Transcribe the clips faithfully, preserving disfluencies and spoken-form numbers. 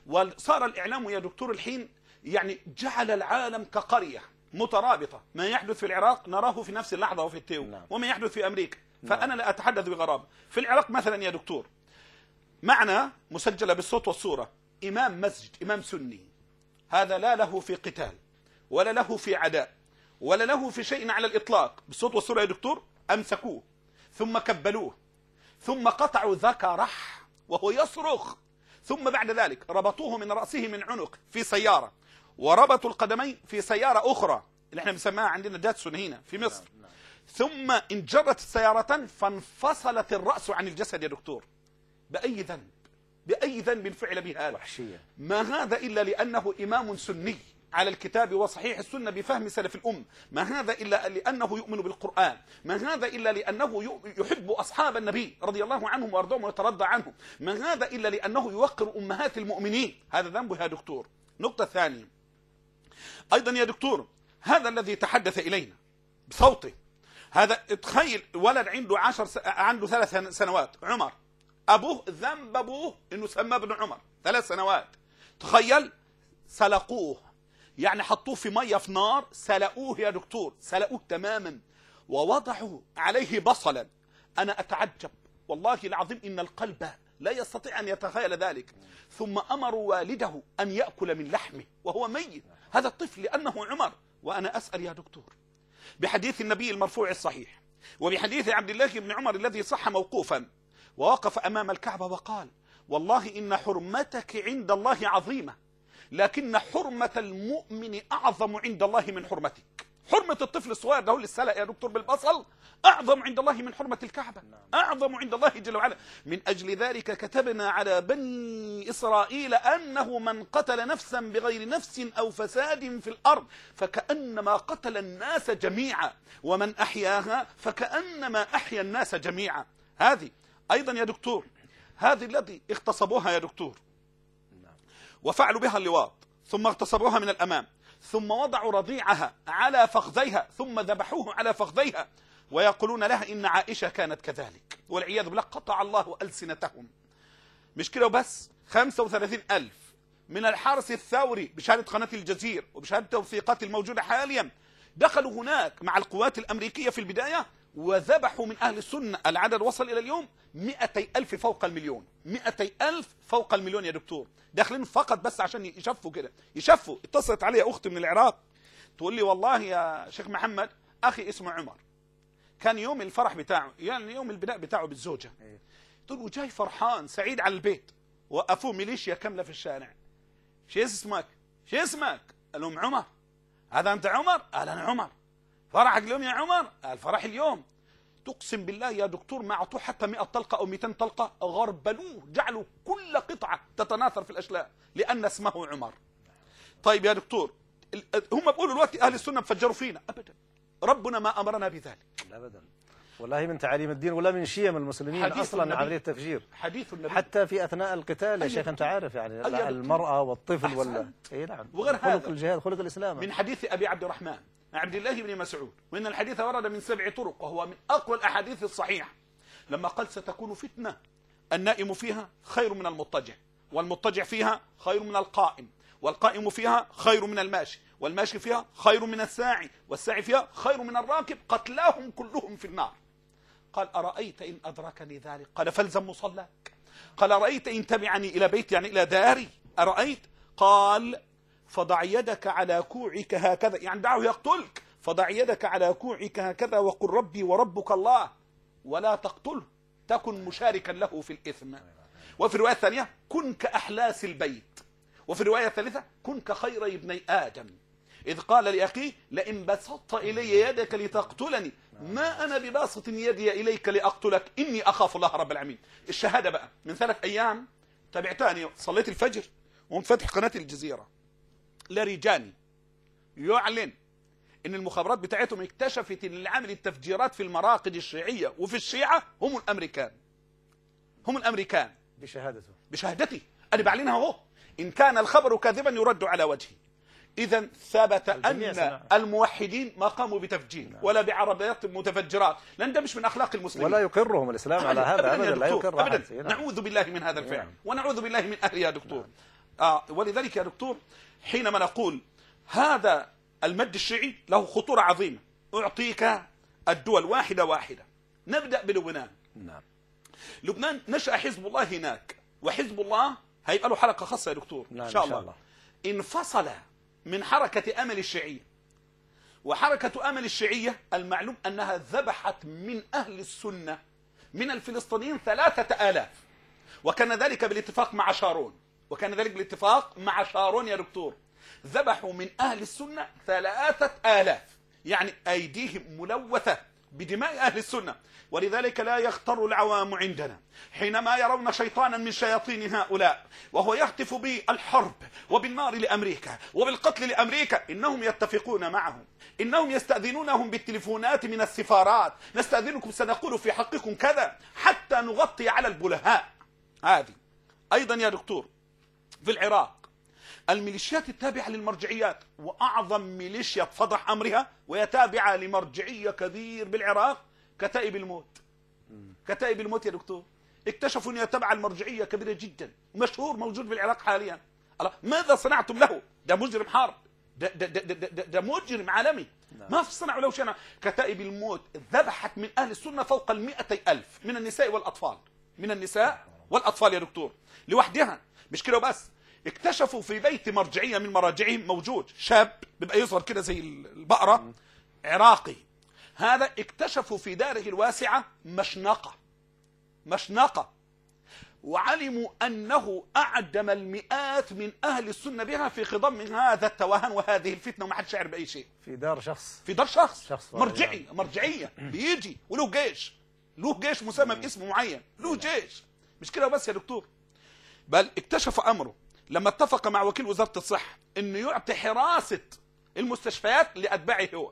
وصار الإعلام يا دكتور الحين يعني جعل العالم كقرية مترابطة، ما يحدث في العراق نراه في نفس اللحظة وفي التو، نعم. وما يحدث في أمريكا، نعم. فأنا لا أتحدث بغرابة. في العراق مثلا يا دكتور معنا مسجلة بالصوت والصورة إمام مسجد، إمام سني، هذا لا له في قتال ولا له في عداء ولا له في شيء على الإطلاق، بالصوت والصورة يا دكتور أمسكوه ثم كبلوه ثم قطعوا ذكره وهو يصرخ، ثم بعد ذلك ربطوه من رأسه من عنق في سيارة، وربطوا القدمين في سيارة أخرى اللي احنا بنسميها عندنا داتسون هنا في مصر، ثم انجرت السيارة فانفصلت الرأس عن الجسد يا دكتور. بأي ذنب؟ بأي ذنب فعل بهذا؟ وحشية. ما هذا إلا لأنه إمام سني على الكتاب وصحيح السنة بفهم سلف الأم، ما هذا إلا لأنه يؤمن بالقرآن، ما هذا إلا لأنه يحب أصحاب النبي رضي الله عنهم وأرضاهم ويترضى عنهم، ما هذا إلا لأنه يوقر أمهات المؤمنين. هذا ذنبه يا دكتور. نقطة ثانية أيضا يا دكتور، هذا الذي تحدث إلينا بصوته، هذا تخيل ولد عنده عشر س... عنده ثلاث سنوات، عمر، أبوه ذنب أبوه إنه سمى ابن عمر، ثلاث سنوات، تخيل سلقوه، يعني حطوه في مية في نار، سلقوه يا دكتور، سلقوه تماما ووضعوا عليه بصلا. أنا أتعجب والله العظيم إن القلب لا يستطيع أن يتخيل ذلك. ثم أمروا والده أن يأكل من لحمه وهو ميت، هذا الطفل لأنه عمر. وأنا أسأل يا دكتور بحديث النبي المرفوع الصحيح وبحديث عبد الله بن عمر الذي صح موقوفا، ووقف أمام الكعبة وقال والله إن حرمتك عند الله عظيمة، لكن حرمة المؤمن أعظم عند الله من حرمتك. حرمة الطفل الصغير ده للسلق يا دكتور بالبصل أعظم عند الله من حرمة الكعبة، أعظم عند الله جل وعلا. من أجل ذلك كتبنا على بني إسرائيل أنه من قتل نفسا بغير نفس أو فساد في الأرض فكأنما قتل الناس جميعا، ومن أحياها فكأنما أحيا الناس جميعا. هذه أيضا يا دكتور، هذه التي اغتصبوها يا دكتور وفعلوا بها اللواط، ثم اغتصبوها من الأمام، ثم وضعوا رضيعها على فخذيها، ثم ذبحوه على فخذيها، ويقولون لها إن عائشة كانت كذلك، والعياذ بالله. قطع الله ألسنتهم. مش كده وبس، خمسة وثلاثين ألف من الحرس الثوري بشهادة قناة الجزيرة وبشهادة التوثيقات الموجودة حاليا دخلوا هناك مع القوات الأمريكية في البداية وذبحوا من أهل السنة. العدد وصل إلى اليوم مئتي ألف فوق المليون، مئتي ألف فوق المليون يا دكتور، داخلين فقط بس عشان يشفوا كده، يشفوا. اتصلت علي أختي من العراق تقول لي والله يا شيخ محمد أخي اسمه عمر، كان يوم الفرح بتاعه يعني يوم البناء بتاعه بالزوجة، تقول له جاي فرحان سعيد على البيت، وقفوه ميليشيا كاملة في الشارع، شو اسمك؟ شو اسمك؟ قال لهم عمر. هذا أنت عمر؟ قال أنا عمر. فرحك اليوم يا عمر؟ قال فرح اليوم. تقسم بالله يا دكتور ما أعطوه حتى مئة طلقة أو مئتين طلقة، غربلوه، جعلوا كل قطعة تتناثر في الأشلاء لأن اسمه عمر. طيب يا دكتور هم بيقولوا دلوقتي أهل السنة بفجروا فينا، أبدا، ربنا ما أمرنا بذلك أبدا، والله من تعاليم الدين ولا من شيم المسلمين أصلا عملية تفجير حديث النبي حتى في أثناء القتال يا شيخ. أنت عارف يعني المرأة والطفل ولا إيه، نعم، وغير خلق هذا الجهاد، خلق الإسلام. من حديث أبي عبد الرحمن عبد الله بن مسعود، وإن الحديث ورد من سبع طرق وهو من أقوى الأحاديث الصحيحة، لما قال ستكون فتنة النائم فيها خير من المضطجع، والمضطجع فيها خير من القائم، والقائم فيها خير من الماشي، والماشي فيها خير من الساعي، والساعي فيها خير من الراكب، قتلاهم كلهم في النار. قال أرأيت إن أدركني ذلك؟ قال فالزم مصلاك. قال أرأيت إن تبعني إلى بيتي يعني إلى داري؟ أرأيت؟ قال فضع يدك على كوعك هكذا، يعني دعه يقتلك، فضع يدك على كوعك هكذا وقل ربي وربك الله ولا تقتله تكن مشاركا له في الإثم. وفي الرواية الثانية كن كأحلاس البيت، وفي الرواية الثالثة كن كخير ابني آدم إذ قال لأخيه لئن بسطت إلي يدك لتقتلني ما أنا بباسط يدي إليك لأقتلك إني أخاف الله رب العالمين. الشهادة بقى من ثلاث أيام تابعتاني، صليت الفجر وقمت فتح قناة الجزيرة، لرجاني يعلن ان المخابرات بتاعتهم اكتشفت ان اللي عامل التفجيرات في المراقد الشيعية وفي الشيعة هم الامريكان، هم الامريكان بشهادته بشهادتي انا بعلنها اهو. ان كان الخبر كاذبا يرد على وجهه. اذا ثبت ان الموحدين ما قاموا بتفجير ولا بعربيات متفجرات، لان ده مش من اخلاق المسلمين ولا يقرهم الاسلام على هذا ابدا، لا يقر ابدا. نعوذ بالله من هذا الفعل ونعوذ بالله من اهله يا دكتور. آه ولذلك يا دكتور حينما نقول هذا المد الشيعي له خطورة عظيمة، أعطيك الدول واحدة واحدة. نبدأ بلبنان. نعم. لبنان نشأ حزب الله هناك، وحزب الله هيبقى له حلقة خاصة يا دكتور. نعم إن شاء إن شاء الله. الله. انفصل من حركة أمل الشيعية، وحركة أمل الشيعية المعلوم أنها ذبحت من أهل السنة من الفلسطينيين ثلاثة آلاف، وكان ذلك بالاتفاق مع شارون، وكان ذلك بالاتفاق مع شارون يا دكتور. ذبحوا من أهل السنة ثلاثة آلاف، يعني أيديهم ملوثة بدماء أهل السنة. ولذلك لا يغتر العوام عندنا حينما يرون شيطانا من شياطين هؤلاء وهو يهتف بالحرب وبالنار لأمريكا وبالقتل لأمريكا، إنهم يتفقون معهم، إنهم يستأذنونهم بالتليفونات من السفارات، نستأذنكم سنقول في حقكم كذا، حتى نغطي على البلهاء. هذه أيضا يا دكتور في العراق الميليشيات التابعة للمرجعيات، وأعظم ميليشيا فضح أمرها وهي تابعة لمرجعية كبير بالعراق كتائب الموت. كتائب الموت يا دكتور اكتشفوا أنها تبع المرجعية كبيرة جدا، مشهور موجود بالعراق حاليا. الله، ماذا صنعتم له؟ ده مجرم حرب، ده, ده, ده, ده, ده, ده مجرم عالمي. نعم. ما صنعوا له شيء. كتائب الموت ذبحت من أهل السنة فوق المئتي ألف من النساء والأطفال، من النساء والأطفال يا دكتور لوحدها. مش كده بس، اكتشفوا في بيت مرجعية من مراجعهم موجود شاب بيبقى يظهر كده زي البقرة عراقي، هذا اكتشفوا في داره الواسعة مشنقة مشنقة وعلموا أنه أعدم المئات من أهل السنة بها في خضم من هذا التوهان وهذه الفتنة، وما حدش يعرف أي شيء. في دار شخص في دار شخص, شخص مرجعي يعني. مرجعية بيجي وله جيش، له جيش مسمى باسم معين، له جيش. مش كده بس يا دكتور، بل اكتشف أمره لما اتفق مع وكيل وزارة الصحة انه يعطي حراسة المستشفيات لأتباعه هو.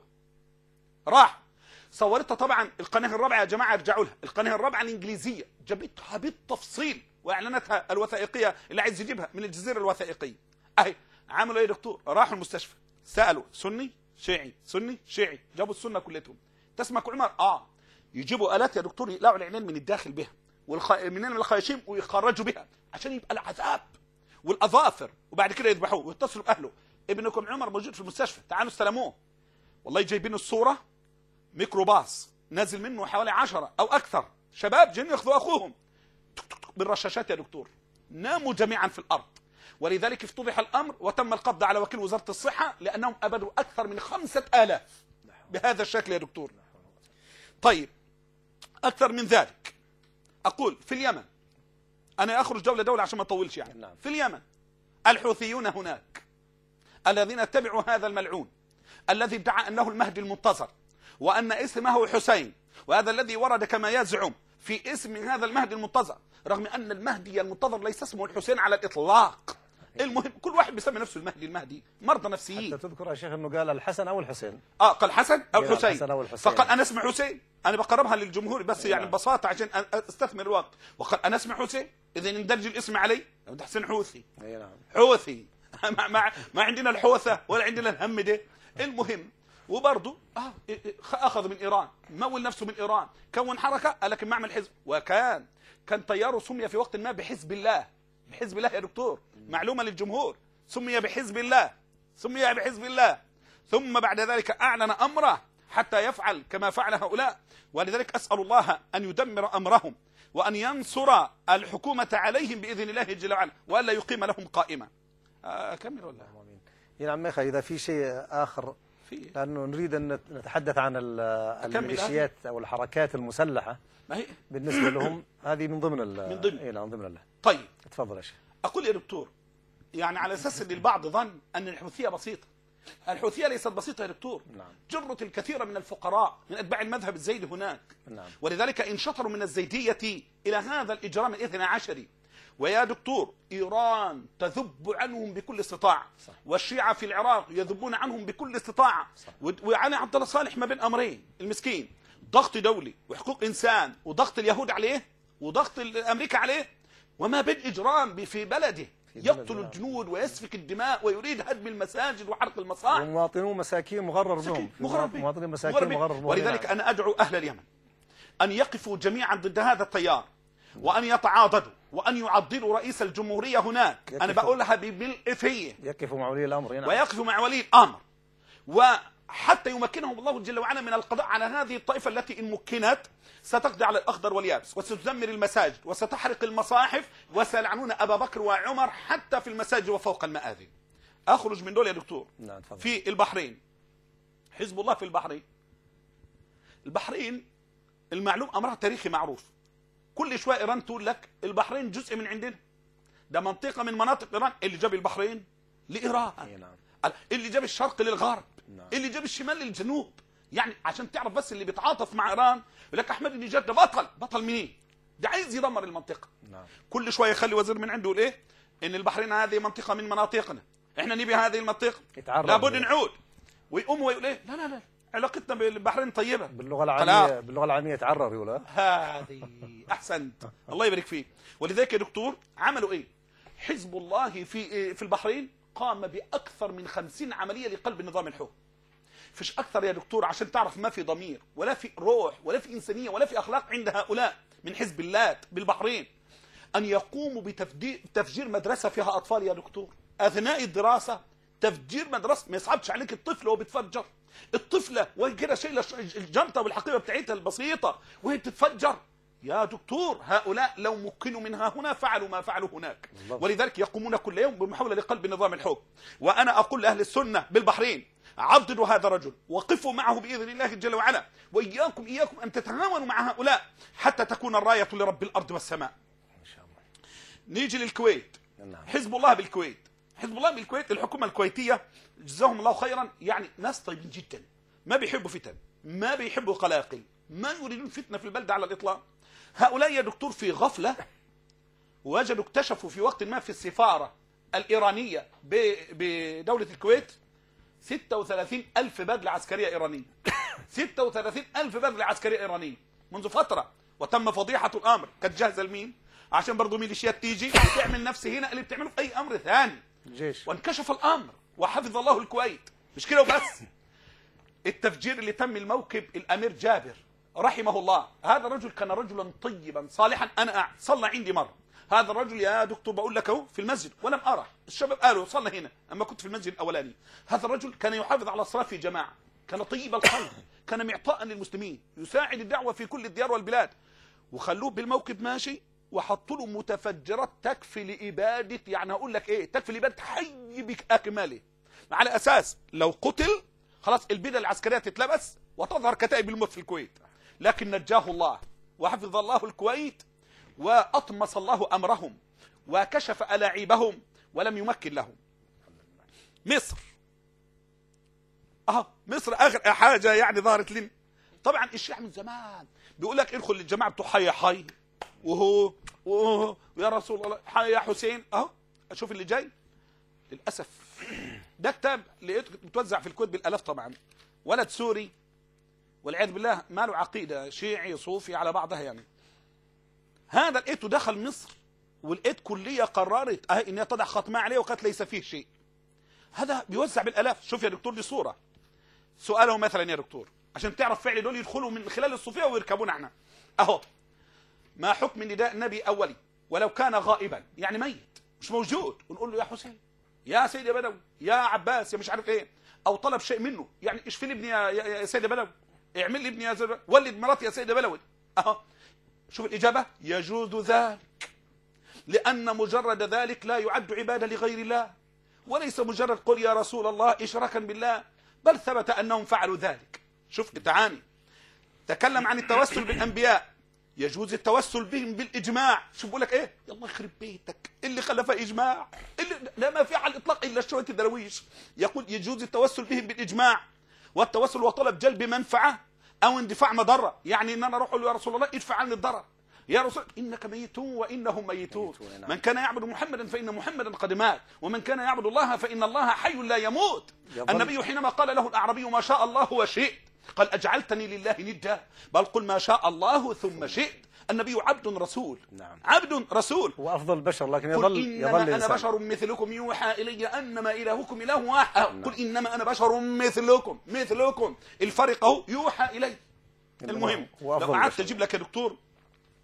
راح صورتها طبعا القناة الرابعة يا جماعة، ارجعوا لها، القناة الرابعة الإنجليزية جابتها بالتفصيل وإعلانتها الوثائقية اللي عايز يجيبها من الجزيرة الوثائقية. أهي عملوا ايه يا دكتور؟ راحوا المستشفى سألوا سني شيعي سني شيعي، جابوا السنة كلتهم. تسمك عمر اه يجيبوا آلات يا دكتور يقلعوا العينين من الداخل بها والخ... منين من الخياشيم ويخرجوا بها عشان يبقى العذاب والاظافر، وبعد كده يذبحوه ويتصلوا باهله. ابنكم عمر موجود في المستشفى، تعالوا استلموه. والله جايبين الصوره ميكروباص نازل منه حوالي عشرة او اكثر شباب جايين ياخذوا اخوهم بالرشاشات يا دكتور، ناموا جميعا في الارض. ولذلك افتضح الامر وتم القبض على وكيل وزاره الصحه لانهم ابدوا اكثر من خمسة آلاف بهذا الشكل يا دكتور. طيب اكثر من ذلك اقول في اليمن، أنا أخرج دولة دولة عشان ما أطولش يعني. نعم. في اليمن الحوثيون هناك الذين اتبعوا هذا الملعون الذي ادعى أنه المهدي المنتظر وأن اسمه حسين، وهذا الذي ورد كما يزعم في اسم هذا المهدي المنتظر، رغم أن المهدي المنتظر ليس اسمه الحسين على الإطلاق. المهم كل واحد بيسمي نفسه المهدي المهدي، مرضى نفسيين. حتى تذكر يا شيخ أنه قال الحسن أو الحسين. اه قال حسن أو الحسين. الحسن أو الحسين. فقال أنا اسمي حسين، أنا بقربها للجمهور بس يعني ببساطة عشان أستثمر الوقت. وقال أنا اسمي حسين، إذا يندرج الاسم علي ده حسين حوثي. أي نعم. حوثي ما, ما, ما عندنا الحوثة ولا عندنا الهم ده. المهم وبرضه آه أخذ من إيران، مول نفسه من إيران، كون حركة لكن معمل حزب، وكان كان طياره سمي في وقت ما بحزب الله. بحزب الله يا دكتور، معلومة للجمهور، سمي بحزب الله، سمي بحزب الله، ثم بعد ذلك أعلن أمره حتى يفعل كما فعل هؤلاء. ولذلك أسأل الله أن يدمر أمرهم وأن ينصر الحكومة عليهم بإذن الله جل وعلا، وألا يقيم لهم قائمة. أكمل ولا؟ نعم أخي، إذا في شيء آخر في لأنه نريد أن نتحدث عن الميليشيات أو الحركات المسلحة، ما هي بالنسبة لهم هذه من ضمن من ضمن إيه من ضمن الله. طيب تفضل يا شيخ. أقول يا دكتور، يعني على أساس أن البعض ظن أن الحوثية بسيطة. الحوثية ليست بسيطة يا دكتور. نعم. جرت الكثير من الفقراء من أتباع المذهب الزيدي هناك. نعم. ولذلك انشطروا من الزيدية إلى هذا الإجرام الاثنى عشري. ويا دكتور إيران تذب عنهم بكل استطاعة، صح. والشيعة في العراق يذبون عنهم بكل استطاعة، وعلي عبد الله صالح ما بين أمرين المسكين، ضغط دولي وحقوق إنسان وضغط اليهود عليه وضغط أمريكا عليه، وما بين إجرام في بلده يقتل الجنود ويسفك الدماء ويريد هدم المساجد وحرق المصاحف، ومواطنون مساكين مغرر بهم، مواطنين مساكين مغرر بهم. ولذلك أنا أدعو أهل اليمن أن يقفوا جميعا ضد هذا التيار، وأن يتعاضدوا وأن يعضلوا رئيس الجمهورية هناك. أنا بقولها بالإفية، يقفوا مع ولي الأمر هنا، ويقفوا مع ولي الأمر، وحتى يمكنهم الله جل وعلا من القضاء على هذه الطائفة التي إن مكنت ستقضي على الأخضر واليابس، وستدمر المساجد، وستحرق المصاحف، وسيلعنون أبا بكر وعمر حتى في المساجد وفوق المآذن. أخرج من دول يا دكتور. نعم. في البحرين، حزب الله في البحرين. البحرين المعلوم أمرها تاريخي معروف. كل شوية إيران تقول لك البحرين جزء من عندنا، ده منطقة من مناطق إيران. اللي جاب البحرين لإيران، نعم. اللي جاب الشرق للغرب، نعم. اللي جاب الشمال للجنوب. يعني عشان تعرف بس اللي بيتعاطف مع إيران يقول لك أحمد النجاد ده بطل. بطل منين؟ ده عايز يدمر المنطقة. نعم. كل كل شوية يخلي وزير من عنده يقول إيه؟ إن البحرين هذه منطقة من مناطقنا، إحنا نبي هذه المنطقة، لابد نعود. ويقوم ويقول إيه؟ لا لا لا، علاقتنا بالبحرين طيبة. باللغة العامية، باللغة العامية يتعرر يقول. هذه أحسنت، الله يبارك فيك. ولذلك يا دكتور عملوا إيه؟ حزب الله في في البحرين قام بأكثر من خمسين عملية لقلب النظام الحكم. فيش أكثر يا دكتور عشان تعرف ما في ضمير ولا في روح ولا في إنسانية ولا في أخلاق عند هؤلاء من حزب الله بالبحرين أن يقوموا بتفجير مدرسة فيها أطفال يا دكتور أثناء الدراسة. تفجير مدرسة، ما يصعبش عليك الطفل وهو بتفجر، الطفلة وهي كده شايلة الجنطة والحقيبة بتاعتها البسيطة وهي بتتفجر. يا دكتور هؤلاء لو مكنوا منها هنا فعلوا ما فعلوا هناك. الله. ولذلك يقومون كل يوم بمحاولة لقلب نظام الحكم. وأنا أقول لأهل السنة بالبحرين عضدوا هذا الرجل، وقفوا معه بإذن الله جل وعلا، وإياكم إياكم أن تتعاونوا مع هؤلاء حتى تكون الراية لرب الأرض والسماء. إن شاء الله. نيجي للكويت. حزب الله بالكويت. حزب الله بالكويت الحكومة الكويتية جزاهم الله خيرا، يعني ناس طيبين جدا، ما بيحبوا فتن، ما بيحبوا قلاقل، ما يريدون فتنة في البلدة على الإطلاق. هؤلاء يا دكتور في غفلة وجدوا اكتشفوا في وقت ما في السفارة الإيرانية بدولة الكويت ستة وثلاثين ألف بدلة عسكرية إيرانية. ستة وثلاثين ألف بدلة عسكرية إيرانية منذ فترة، وتم فضيحة الأمر. كانت جاهزة لمين؟ عشان برضو ميليشيات تيجي وتعمل نفس هنا اللي بتعمله في أي أمر ثاني. الجيش. وانكشف الأمر وحفظ الله الكويت. مش كده وبس، التفجير اللي تم الموكب الأمير جابر رحمه الله، هذا الرجل كان رجلا طيبا صالحا. أنا صلى عندي مرة هذا الرجل يا دكتور، بقول لك اهو في المسجد ولم أرى، الشباب قالوا صلى هنا أما كنت في المسجد الأولاني. هذا الرجل كان يحافظ على الصلاة في جماعة، كان طيب القلب، كان معطاء للمسلمين، يساعد الدعوة في كل الديار والبلاد. وخلوه بالموكب ماشي وحطوا له متفجرات تكفي لإبادة، يعني أقول لك إيه، تكفي لإبادة حي بأكمله، على أساس لو قتل خلاص البدل العسكرية تتلبس وتظهر كتائب الموت في الكويت. لكن نجاه الله وحفظ الله الكويت وأطمس الله أمرهم وكشف ألاعيبهم ولم يمكن لهم. مصر أه مصر آخر حاجة يعني ظهرت لنا. طبعا الشيعة من زمان بيقول لك ادخل للجماعة بتوع حي حي وهو وهو يا رسول الله حي يا حسين. أهو أشوف اللي جاي للأسف. ده كتاب لقيته متوزع في الكويت بالآلاف طبعا، ولد سوري والعياذ بالله ما له عقيدة، شيعي صوفي على بعضها يعني. هذا لقيته دخل مصر ولقيت كلية قررت اهي انها تضع ختمة عليه وقالت ليس فيه شيء. هذا بيوزع بالالاف. شوف يا دكتور دي صورة. سؤاله مثلا يا دكتور عشان تعرف فعل دول يدخلوا من خلال الصوفية ويركبون احنا. اهو ما حكم نداء النبي اولي ولو كان غائبا، يعني ميت مش موجود، ونقول له يا حسين يا سيدي بدوي يا عباس يا مش عارف ايه، او طلب شيء منه، يعني اشفي لي ابني يا, يا سيدي بدوي، اعمل لي ابني يا سيدي، ولد مراتي يا سيدي بدوي. اهو شوف الإجابة، يجوز ذلك لأن مجرد ذلك لا يعد عبادة لغير الله، وليس مجرد قل يا رسول الله إشراكا بالله، بل ثبت أنهم فعلوا ذلك. شوف تعاني تكلم عن التوسل بالأنبياء، يجوز التوسل بهم بالإجماع. شوف بقول لك إيه، يلا يخرب بيتك اللي خلف إجماع، اللي لا ما في على الإطلاق إلا شوية الدرويش. يقول يجوز التوسل بهم بالإجماع، والتوسل وطلب جلب منفعة أو اندفاع مضرة، يعني إن أنا أروح أقول له يا رسول الله ادفع عني الضرر، يا رسول إنك ميتون وإنهم ميتون، من كان يعبد محمدا فإن محمدا قد مات، ومن كان يعبد الله فإن الله حي لا يموت. النبي حينما قال له الأعرابي ما شاء الله وشئت قال أجعلتني لله ندا، بل قل ما شاء الله ثم شئت. النبي عبد رسول. نعم. عبد رسول وأفضل البشر، لكن يظل قل إنما يظل أنا إنسان. بشر مثلكم يوحى إلي أنما إلهكم إله واحد. نعم. قل إنما أنا بشر مثلكم مثلكم الفرق أهو يوحى إلي. المهم لو قعدت أجيب لك يا دكتور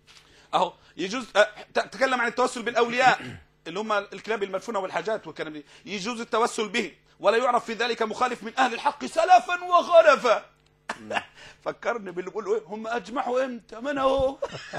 اهو يجوز تكلم عن التوسل بالاولياء اللي هم الكلاب المدفونه والحاجات والكلام ده، يجوز التوسل به ولا يعرف في ذلك مخالف من اهل الحق سلفا وخلفا. فكرني باللي بيقولوا ايه هم اجمعوا امتى؟ ما انا اهو.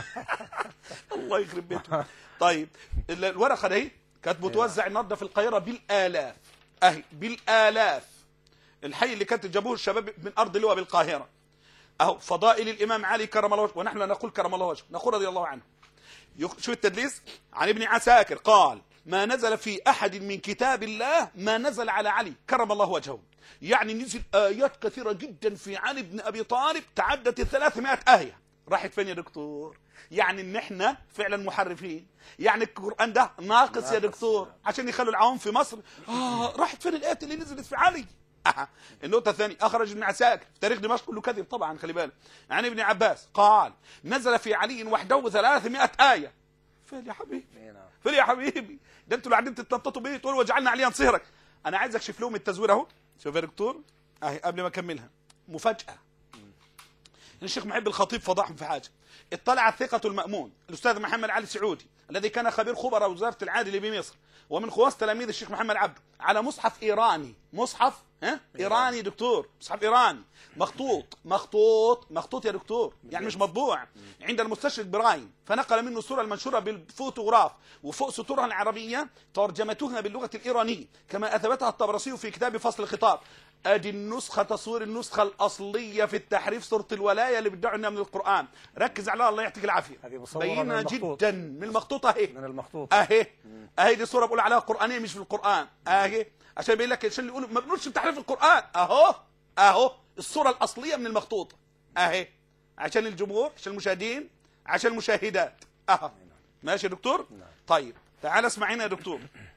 الله يخرب بيتهم. طيب الورقه دي كانت بتوزع النهارده في القاهره بالالاف، اهي بالالاف، الحي اللي كانت جابوه الشباب من ارض اللواء بالقاهره اهو. فضائل الامام علي كرم الله وجهه، ونحن لا نقول كرم الله وجهه، نقول رضي الله عنه. شو التدليس؟ عن ابن عساكر قال ما نزل في احد من كتاب الله ما نزل على علي كرم الله وجهه. يعني نزل ايات كثيره جدا في علي بن ابي طالب تعدت ال ثلاثمائة ايه. راحت فين يا دكتور؟ يعني ان احنا فعلا محرفين، يعني القران ده ناقص يا دكتور عشان يخلوا العوام في مصر اه راحت فين الايات اللي نزلت في علي؟ آه. النقطة الثانية أخرج ابن عساكر في تاريخ دمشق كله كذب طبعا خلي بالك، عن ابن عباس قال نزل في علي وحده ثلاثمائة آية. فين يا حبيبي؟ فين يا حبيبي؟ ده انتوا اللي قاعدين تتنططوا بيه تقولوا وجعلنا عليا نصهرك. أنا عايز أكشف لهم التزوير أهو. شوف يا دكتور أهي قبل ما أكملها مفاجأة. الشيخ محب الخطيب فضحهم في حاجة. اطلع الثقة المأمون الأستاذ محمد علي سعودي الذي كان خبير خبراء وزارة العادل بمصر ومن خواص تلاميذ الشيخ محمد عبده على مصحف إيراني، مصحف ها إيراني دكتور، مصحف إيراني مخطوط مخطوط مخطوط يا دكتور، يعني مش مطبوع، عند المستشرق براين، فنقل منه الصورة المنشورة بالفوتوغراف وفوق سطورها العربية ترجمتها باللغة الإيرانية كما أثبتها الطبرسي في كتاب فصل الخطاب. ادي النسخه تصوير النسخه الاصليه في التحريف سوره الولايه اللي بيدعوا انها من القران. ركز عليها الله يعطيك العافيه، بينه جدا من المخطوطه اهي، من المخطوطه اهي اهي دي صوره بقول عليها قرانيه مش في القران اهي، عشان بيقول لك عشان يقولوا ما بنقولش بتحريف القران اهو اهو الصوره الاصليه من المخطوطه اهي عشان الجمهور عشان المشاهدين عشان المشاهدات اهو. ماشي يا دكتور؟ طيب تعال اسمعينا يا دكتور.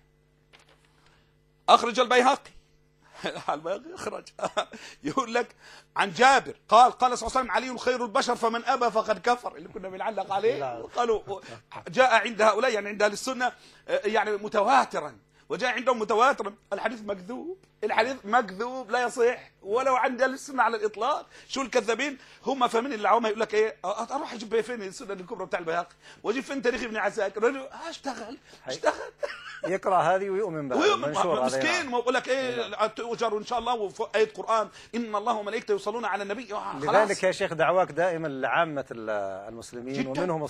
اخرج البيهقي يخرج يقول لك عن جابر قال قال صلى الله عليه وسلم علي خير البشر فمن ابى فقد كفر، اللي كنا بنعلق عليه. قالوا جاء عند هؤلاء يعني عند اهل السنه يعني متواترا، وجاء عندهم متواترا الحديث مكذوب، الحديث مكذوب لا يصح ولو عند اهل السنه على الاطلاق. شو الكذابين هم فاهمين العوام يقول لك ايه اروح اجيب فين السنه الكبرى بتاع البيهقي واجيب فين تاريخ ابن عساكر اشتغل اشتغل يقرا هذه ويؤمن بها منشور مسكين ويقول لك ايه تؤجر ان شاء الله وفوق ايه قران ان الله وملائكته يصلون على النبي. لذلك يا شيخ دعواك دائما لعامه المسلمين جداً. ومنهم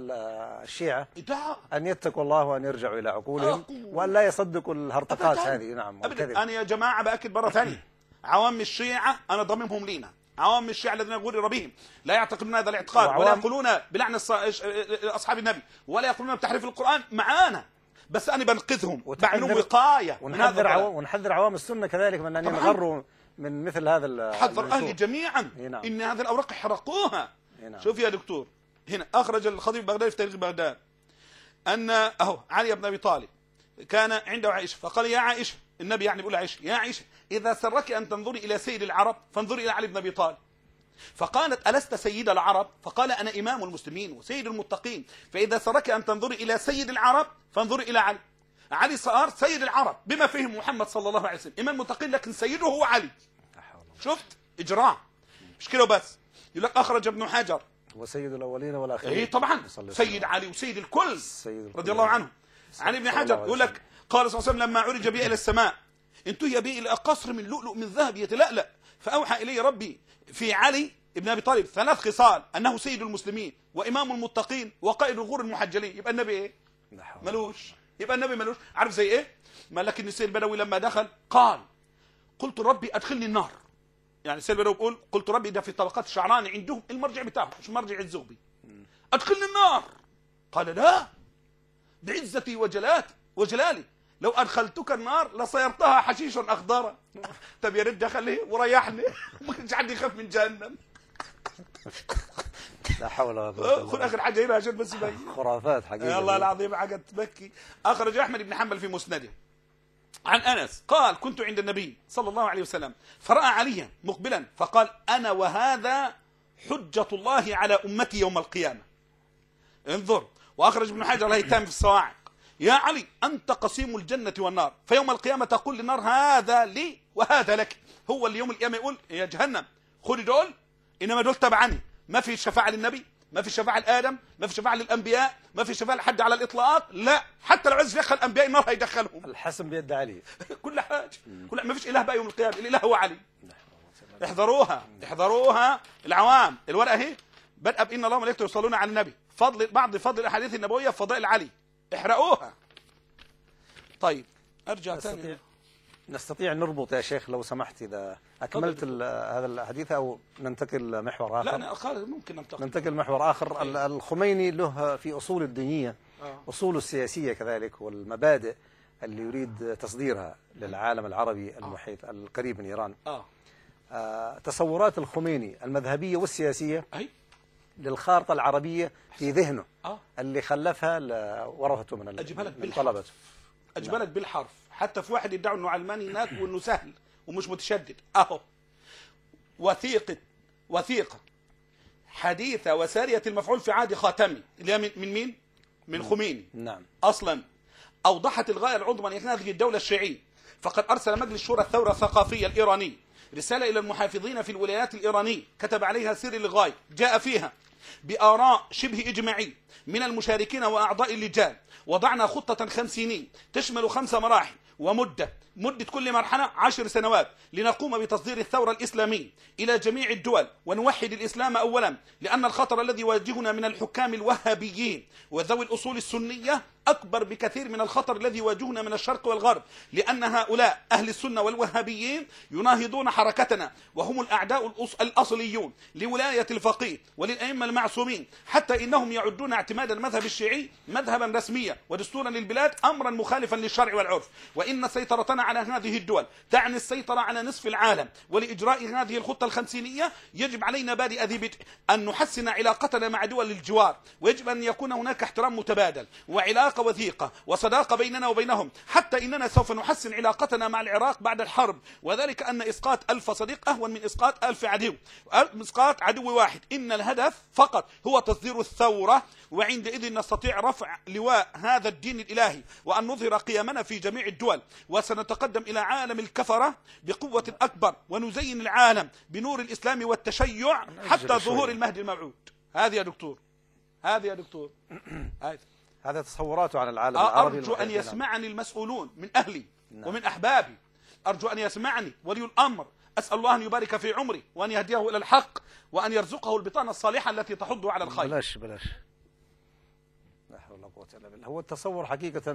الشيعه ان يتقوا الله وان يرجعوا الى عقولهم وان لا يصدقوا الهرطقات هذه. نعم أبداً. انا يا جماعه باكد مره ثانيه عوام الشيعه انا ضممهم لينا، عوام الشيعة الذين غرر بهم لا يعتقدون هذا الاعتقاد ولا يقولون بلعن اصحاب النبي ولا يقولون بتحريف القران معانا، بس انا بنقذهم بعلوم وقايه. ونحذر عوام ونحذر عوام السنه كذلك من ان ينغروا من مثل هذا. حذر اهلي جميعا نعم. ان هذه الاوراق حرقوها. نعم. شوف يا دكتور هنا اخرج الخطيب البغدادي في تاريخ بغداد ان اهو علي بن ابي طالب كان عنده عائشه فقال يا عائشه، النبي يعني بيقول عائشه يا عائشه اذا سرك ان تنظري الى سيد العرب فانظري الى علي بن ابي طالب. فقالت ألست سيد العرب؟ فقال أنا إمام المسلمين وسيد المتقين، فإذا سرك أن تنظري إلى سيد العرب فانظري إلى علي. علي صار سيد العرب بما فيهم محمد صلى الله عليه وسلم إمام المتقين، لكن سيده هو علي. شفت إجراء مش كده بس. يقول لك أخرج ابن حجر وسيد الأولين والآخرين. إيه طبعا سيد علي وسيد الكل رضي الله عنه. عن ابن حجر يقول لك قال صلى الله عليه وسلم لما عرج بي إلى السماء انتهي بي إلى قصر من لؤلؤ من ذهب يتلألأ فأوحى إلي ربي في علي ابن ابي طالب ثلاث خصال انه سيد المسلمين وامام المتقين وقائد الغور المحجلين. يبقى النبي ايه؟ ملوش. يبقى النبي ملوش. عارف زي ايه؟ ملك النساء البدوي لما دخل قال قلت ربي ادخلني النار. يعني السيد البدوي بيقول قلت ربي ده في طبقات الشعراني عندهم المرجع بتاعهم مش مرجع الزغبي. ادخلني النار. قال لا بعزتي وجلالتي وجلالي لو ادخلتك النار لصيرتها حشيشا اخضرا. طب يا ريت دخلني وريحني ما كانش حد يخاف من جهنم. لا حول ولا قوه. خذ اخر حاجه هنا عشان بس يبين خرافات حقيقه الله العظيم حاجه تبكي. اخرج احمد بن حنبل في مسنده عن انس قال كنت عند النبي صلى الله عليه وسلم فراى عليا مقبلا فقال انا وهذا حجه الله على امتي يوم القيامه. انظر. واخرج ابن حجر الهيثمي في الصواعق يا علي أنت قسيم الجنة والنار فيوم القيامة تقول للنار هذا لي وهذا لك. هو اللي يوم القيامة يقول يا جهنم خذي دول إنما دول تبعني ما في شفاعة للنبي ما في شفاعة لآدم، ما في شفاعة للأنبياء، ما في شفاعة لحد على الإطلاق. لا، حتى لو عايز يدخل الأنبياء النار هيدخلهم. الحسم بيد علي. كل حاجة، كل ما فيش إله بقى يوم القيامة، الإله هو علي. احذروها احذروها العوام. الورقة اهي بدأ بإن الله وملائكته يصلون على النبي، فضل بعض فضل الأحاديث النبوية في فضائل علي، احرقوها. طيب ارجع ثاني. نستطيع نربط يا شيخ لو سمحت إذا أكملت هذا الحديث أو ننتقل محور آخر؟ لا أنا ممكن ننتقل ننتقل محور آخر. أيه. الخميني له في أصول الدينية آه. أصول السياسية كذلك والمبادئ اللي يريد تصديرها للعالم العربي المحيط آه. القريب من إيران. آه. آه تصورات الخميني المذهبية والسياسية أي. للخارطة العربية في ذهنه آه. اللي خلفها لورثته من, من طلبته. أجملك نعم. بالحرف. حتى في واحد يدعي انه علماني هناك وانه سهل ومش متشدد. اهو وثيقه وثيقه حديثه وساريه المفعول في عهد خاتمي اللي هي من مين؟ من خميني. نعم. اصلا اوضحت الغايه العظمى لهذه الدوله الشيعيه. فقد ارسل مجلس شورى الثوره الثقافيه الايراني رساله الى المحافظين في الولايات الايرانيه كتب عليها سر للغايه، جاء فيها بآراء شبه إجماعي من المشاركين وأعضاء اللجان. وضعنا خطة خمسينية تشمل خمس مراحل ومدة مدة كل مرحلة عشر سنوات لنقوم بتصدير الثورة الإسلامية إلى جميع الدول ونوحد الإسلام أولا، لأن الخطر الذي يواجهنا من الحكام الوهابيين وذوي الأصول السنية أكبر بكثير من الخطر الذي يواجهنا من الشرق والغرب، لأن هؤلاء أهل السنة والوهابيين يناهضون حركتنا وهم الأعداء الأصليون لولاية الفقيه وللأئمة المعصومين، حتى إنهم يعدون اعتماد المذهب الشيعي مذهبا رسميا ودستورا للبلاد أمرا مخالفا للشرع والعرف. وإن سيطرتنا على هذه الدول تعني السيطرة على نصف العالم، ولإجراء هذه الخطة الخمسينية يجب علينا بادئ ذي بدء أن نحسن علاقتنا مع دول الجوار، ويجب أن يكون هناك احترام متبادل وعلاقة وثيقة وصداقة بيننا وبينهم، حتى إننا سوف نحسن علاقتنا مع العراق بعد الحرب، وذلك أن إسقاط ألف صديق أهون من إسقاط ألف عدو. إسقاط عدو واحد. إن الهدف فقط هو تصدير الثورة، وعندئذ نستطيع رفع لواء هذا الدين الإلهي وأن نظهر قيمنا في جميع الدول، وسنتقدم إلى عالم الكفرة بقوة أكبر، ونزين العالم بنور الإسلام والتشيع حتى ظهور المهدي الموعود. هذه يا دكتور، هذه يا دكتور هذا تصوراته عن العالم العربي. أرجو أن يسمعني المسؤولون من أهلي نعم. ومن أحبابي، أرجو أن يسمعني ولي الأمر. أسأل الله أن يبارك في عمري وأن يهديه إلى الحق وأن يرزقه البطانة الصالحة التي تحضه على الخير. بلاش بلاش لا حول ولا قوة إلا بالله. هو التصور حقيقة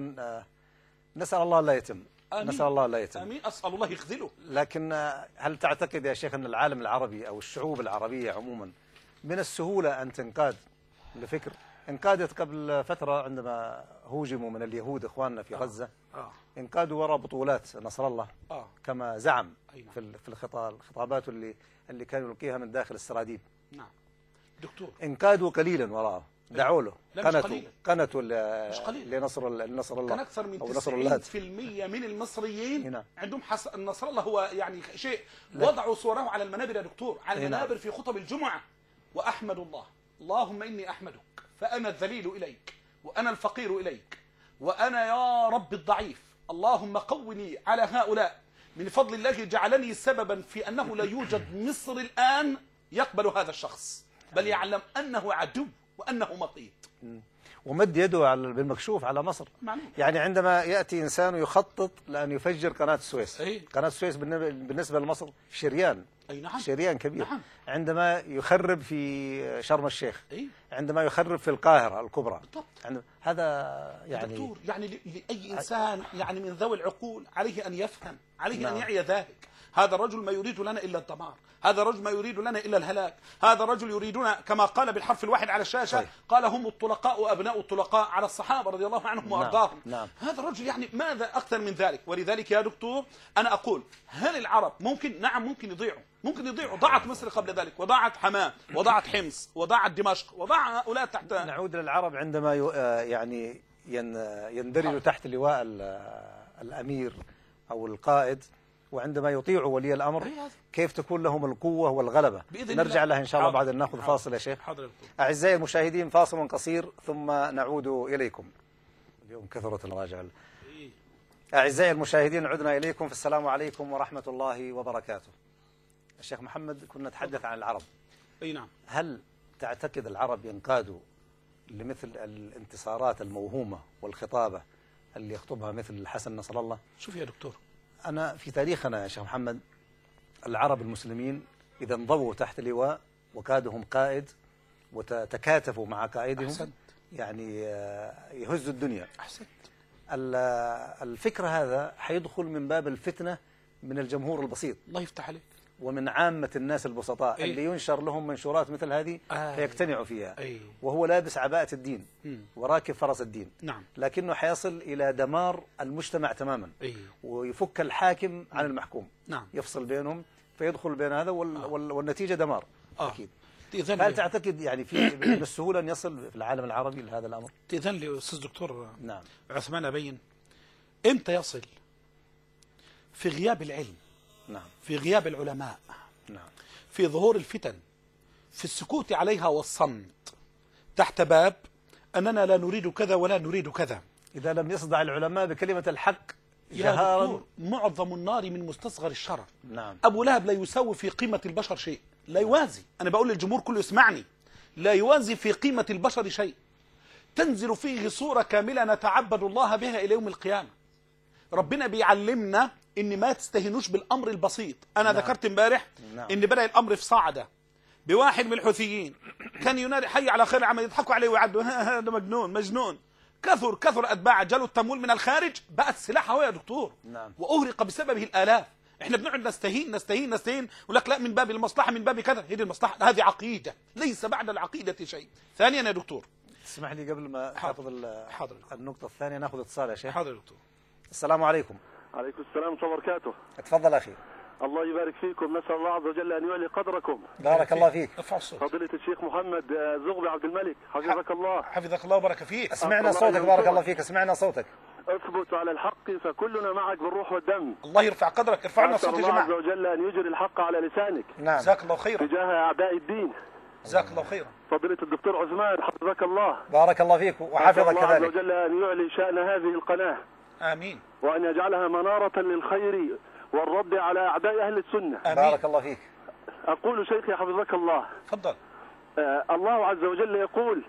نسأل الله لا يتم. آمين. نسأل الله لا يتم. آمين. أسأل الله يخذله. لكن هل تعتقد يا شيخ أن العالم العربي أو الشعوب العربية عموما من السهولة أن تنقاد لفكر انقادت قبل فترة عندما هوجموا من اليهود إخواننا في غزة آه. انقادوا وراء بطولات نصر الله آه. كما زعم أينا. في في الخطاب الخطابات اللي اللي كانوا يلقيها من داخل السراديب. نعم دكتور. انقادوا قليلا وراءه، دعوا له، قنتوا قنتوا لنصر لنصر الله. كان أكثر من تسعين بالمئة من المصريين هنا. عندهم حس... نصر الله هو يعني شيء وضعوا صوره على المنابر يا دكتور، على المنابر في خطب الجمعة. وأحمد الله، اللهم إني أحمدك فأنا الذليل إليك وأنا الفقير إليك وأنا يا رب الضعيف، اللهم قوني على هؤلاء. من فضل الله جعلني سببا في أنه لا يوجد مصر الآن يقبل هذا الشخص، بل يعلم أنه عدو وأنه مقيت. ومد يده على بالمكشوف على مصر. معلوم. يعني عندما يأتي إنسان يخطط لأن يفجر قناة السويس. أي. قناة السويس بالنسبة لمصر شريان. أي نعم. شريان كبير. نعم. عندما يخرب في شرم الشيخ. أي. عندما يخرب في القاهرة الكبرى. بالضبط. عند... هذا يعني دكتور يعني لأي إنسان يعني من ذوي العقول عليه أن يفهم، عليه نعم. أن يعي ذلك. هذا الرجل ما يريد لنا إلا الدمار، هذا الرجل ما يريد لنا إلا الهلاك، هذا الرجل يريدون كما قال بالحرف الواحد على الشاشة صحيح. قال هم الطلقاء وأبناء الطلقاء على الصحابة رضي الله عنهم وأرضاهم. نعم. نعم. هذا الرجل يعني ماذا أكثر من ذلك؟ ولذلك يا دكتور أنا أقول هل العرب ممكن؟ نعم ممكن يضيعوا، ممكن يضيعوا. ضاعت مصر قبل ذلك، وضاعت حماة، وضاعت حمص، وضاعت دمشق، وضاع هؤلاء تحت. نعود للعرب عندما يعني يندرجوا تحت لواء الأمير أو القائد، وعندما يطيعوا ولي الأمر كيف تكون لهم القوة والغلبة. نرجع لها إن شاء الله بعد أن نأخذ فاصل يا شيخ. أعزائي المشاهدين فاصل قصير ثم نعود إليكم. اليوم كثرة المراجعة. أعزائي المشاهدين عدنا إليكم، فالسلام عليكم ورحمة الله وبركاته. الشيخ محمد كنا نتحدث عن العرب. أي نعم. هل تعتقد العرب ينقادوا لمثل الانتصارات الموهومة والخطابة اللي يخطبها مثل حسن نصر الله؟ شوف يا دكتور، أنا في تاريخنا يا شيخ محمد العرب المسلمين إذا انضووا تحت لواء وكادهم قائد وتكاتفوا مع قائدهم أحسنت. يعني يهزوا الدنيا. أحسنت. الفكر هذا حيدخل من باب الفتنة من الجمهور البسيط، الله يفتح عليك، ومن عامة الناس البسطاء أي. اللي ينشر لهم منشورات مثل هذه آه. فيقتنعوا فيها، أي. وهو لابس عباءة الدين مم. وراكب فرس الدين. نعم. لكنه حيصل إلى دمار المجتمع تماما. أي. ويفك الحاكم عن المحكوم. نعم. يفصل بينهم فيدخل بين هذا وال... آه. وال... والنتيجة دمار. آه. أكيد. هل تعتقد يعني في من السهولة أن يصل في العالم العربي لهذا الأمر؟ إذن لي أستاذ دكتور نعم. عثمان أبين، إمتى يصل؟ في غياب العلم. نعم. في غياب العلماء. نعم. في ظهور الفتن، في السكوت عليها والصمت تحت باب أننا لا نريد كذا ولا نريد كذا. إذا لم يصدع العلماء بكلمة الحق يا جهارا. دكتور، معظم النار من مستصغر الشرر. نعم. أبو لهب لا يساوي في قيمة البشر شيء، لا يوازي. أنا بقول للجمهور كله يسمعني، لا يوازي في قيمة البشر شيء. تنزل فيه صورة كاملة نتعبد الله بها إلى يوم القيامة. ربنا بيعلمنا إن ما تستهينوش بالأمر البسيط. أنا نعم. ذكرت امبارح نعم. إن بدأ الأمر في صعدة بواحد من الحوثيين كان ينادي حي على خير العمل، يضحكوا عليه ويعدوا هذا مجنون مجنون. كثر كثر أتباع، جالوا التمويل من الخارج، بقت سلاح هو يا دكتور. نعم. وأهرق بسببه الآلاف. احنا بنقعد نستهين نستهين نستهين يقول لك لا من باب المصلحة من باب كذا. هي دي المصلحة، هذه عقيدة، ليس بعد العقيدة شيء. ثانيا يا دكتور، تسمح لي قبل ما تاخذ النقطة الثانية ناخذ اتصال يا شيخ. حاضر يا دكتور. السلام عليكم. عليكم السلام ورحمة الله وبركاته. تفضل أخي. الله يبارك فيكم، نسأل الله عز وجل أن يعلي قدركم. بارك الله فيك. ارفع الصوت. فضيلة الشيخ محمد زغبي عبد الملك، حفظك الله. حفظك الله وبارك فيك. اسمعنا صوتك، بارك الله فيك، اسمعنا صوتك. اثبت على الحق فكلنا معك بالروح والدم. الله يرفع قدرك، ارفع لنا الصوت يا الله عز جماعة. وجل أن يجري الحق على لسانك. نعم. جزاك الله خيرا. تجاه أعداء الدين. جزاك الله خيرا. فضيلة الدكتور عثمان، حفظك الله. بارك الله فيك وحفظك الله عز كذلك. وجل أن يعلي شأن هذه القناة. آمين. وأن يجعلها منارة للخير والرد على أعداء أهل السنة. آمين. بارك الله فيك. أقول شيخي حفظك الله، تفضل. آه الله عز وجل يقول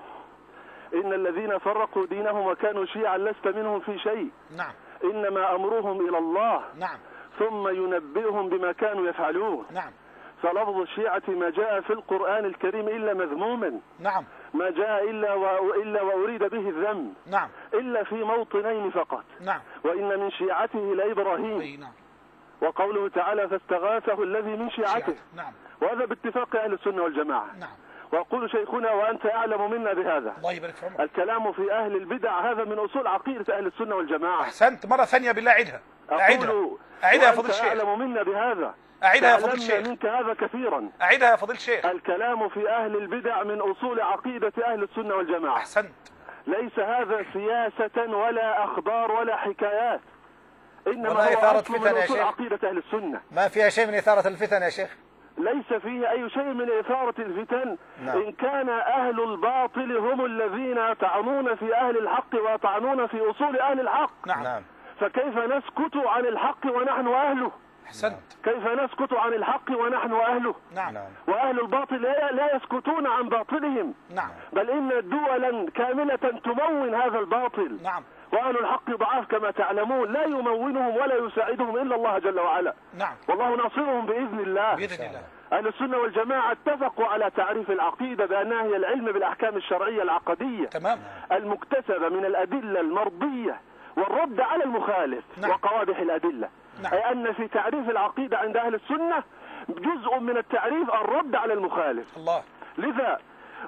إن الذين فرقوا دينهم وكانوا شيعا لست منهم في شيء. نعم. إنما أمرهم إلى الله. نعم. ثم ينبئهم بما كانوا يفعلون. نعم. فلفظ الشيعة ما جاء في القرآن الكريم إلا مذموما. نعم. ما جاء إلا, و... إلا وأريد به الذم. نعم. إلا في موطنين فقط. نعم. وإن من شيعته لإبراهيم. أي نعم. وقوله تعالى فاستغاثه الذي من شيعته. نعم. وهذا باتفاق أهل السنة والجماعة. نعم. ويقول شيخنا وأنت أعلم منا بهذا، الله يبارك في عمرك، الكلام في أهل البدع هذا من أصول عقيدة أهل السنة والجماعة. أحسنت. مرة ثانية بالله أعدها. أعدها. أعدها يا فضيل الشيخ. أعلم منا بهذا. أعدها يا فضيل الشيخ. منك هذا كثيرا. أعدها يا فضيل الشيخ. الكلام في أهل البدع من أصول عقيدة أهل السنة والجماعة. أحسنت. ليس هذا سياسة ولا أخبار ولا حكايات، إنما ولا هو إثارة أصل من فتن يا أصول شيخ. عقيدة أهل السنة. ما فيها شيء من إثارة الفتن يا شيخ. ليس فيه أي شيء من إثارة الفتن. نعم. إن كان أهل الباطل هم الذين يطعنون في أهل الحق ويطعنون في أصول أهل الحق. نعم. نعم. فكيف نسكت عن الحق ونحن أهله؟ أحسنت. كيف نسكت عن الحق ونحن أهله؟ نعم. نعم. وأهل الباطل لا لا يسكتون عن باطلهم. نعم. بل إن دولا كاملة تمون هذا الباطل. نعم. وأهل الحق ضعاف كما تعلمون، لا يمونهم ولا يساعدهم إلا الله جل وعلا. نعم. والله ناصرهم بإذن الله. بإذن الله. أهل السنة والجماعة اتفقوا على تعريف العقيدة بأنها هي العلم بالأحكام الشرعية العقدية تمام. المكتسبة من الأدلة المرضية والرد على المخالف. نعم. وقوادح الأدلة. نعم. أي أن في تعريف العقيدة عند أهل السنة جزء من التعريف الرد على المخالف. الله. لذا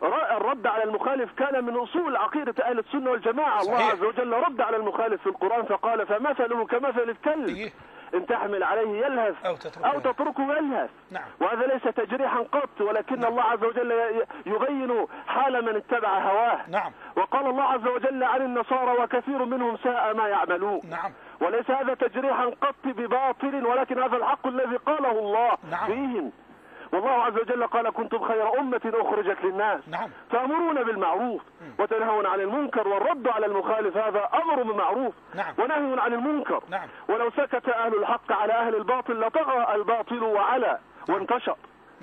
الرد على المخالف كان من أصول عقيدة أهل السنة والجماعة. صحيح. الله عز وجل رد على المخالف في القرآن فقال فمثله كمثل الكلب. إيه؟ إن تحمل عليه يلهث أو تتركه, أو تتركه يلهث. نعم. وهذا ليس تجريحا قط، ولكن نعم. الله عز وجل يغين حال من اتبع هواه. نعم. وقال الله عز وجل عن النصارى وكثير منهم ساء ما يعملون. نعم. وليس هذا تجريحا قط بباطل، ولكن هذا الحق الذي قاله الله. نعم. فيهم. والله عز وجل قال كنتم خير أمة أخرجت للناس. نعم. تأمرون بالمعروف وتنهون عن المنكر، والرد على المخالف هذا أمر بالمعروف. نعم. ونهي عن المنكر. نعم. ولو سكت أهل الحق على أهل الباطل لطغى الباطل وعلى وانتشر. نعم.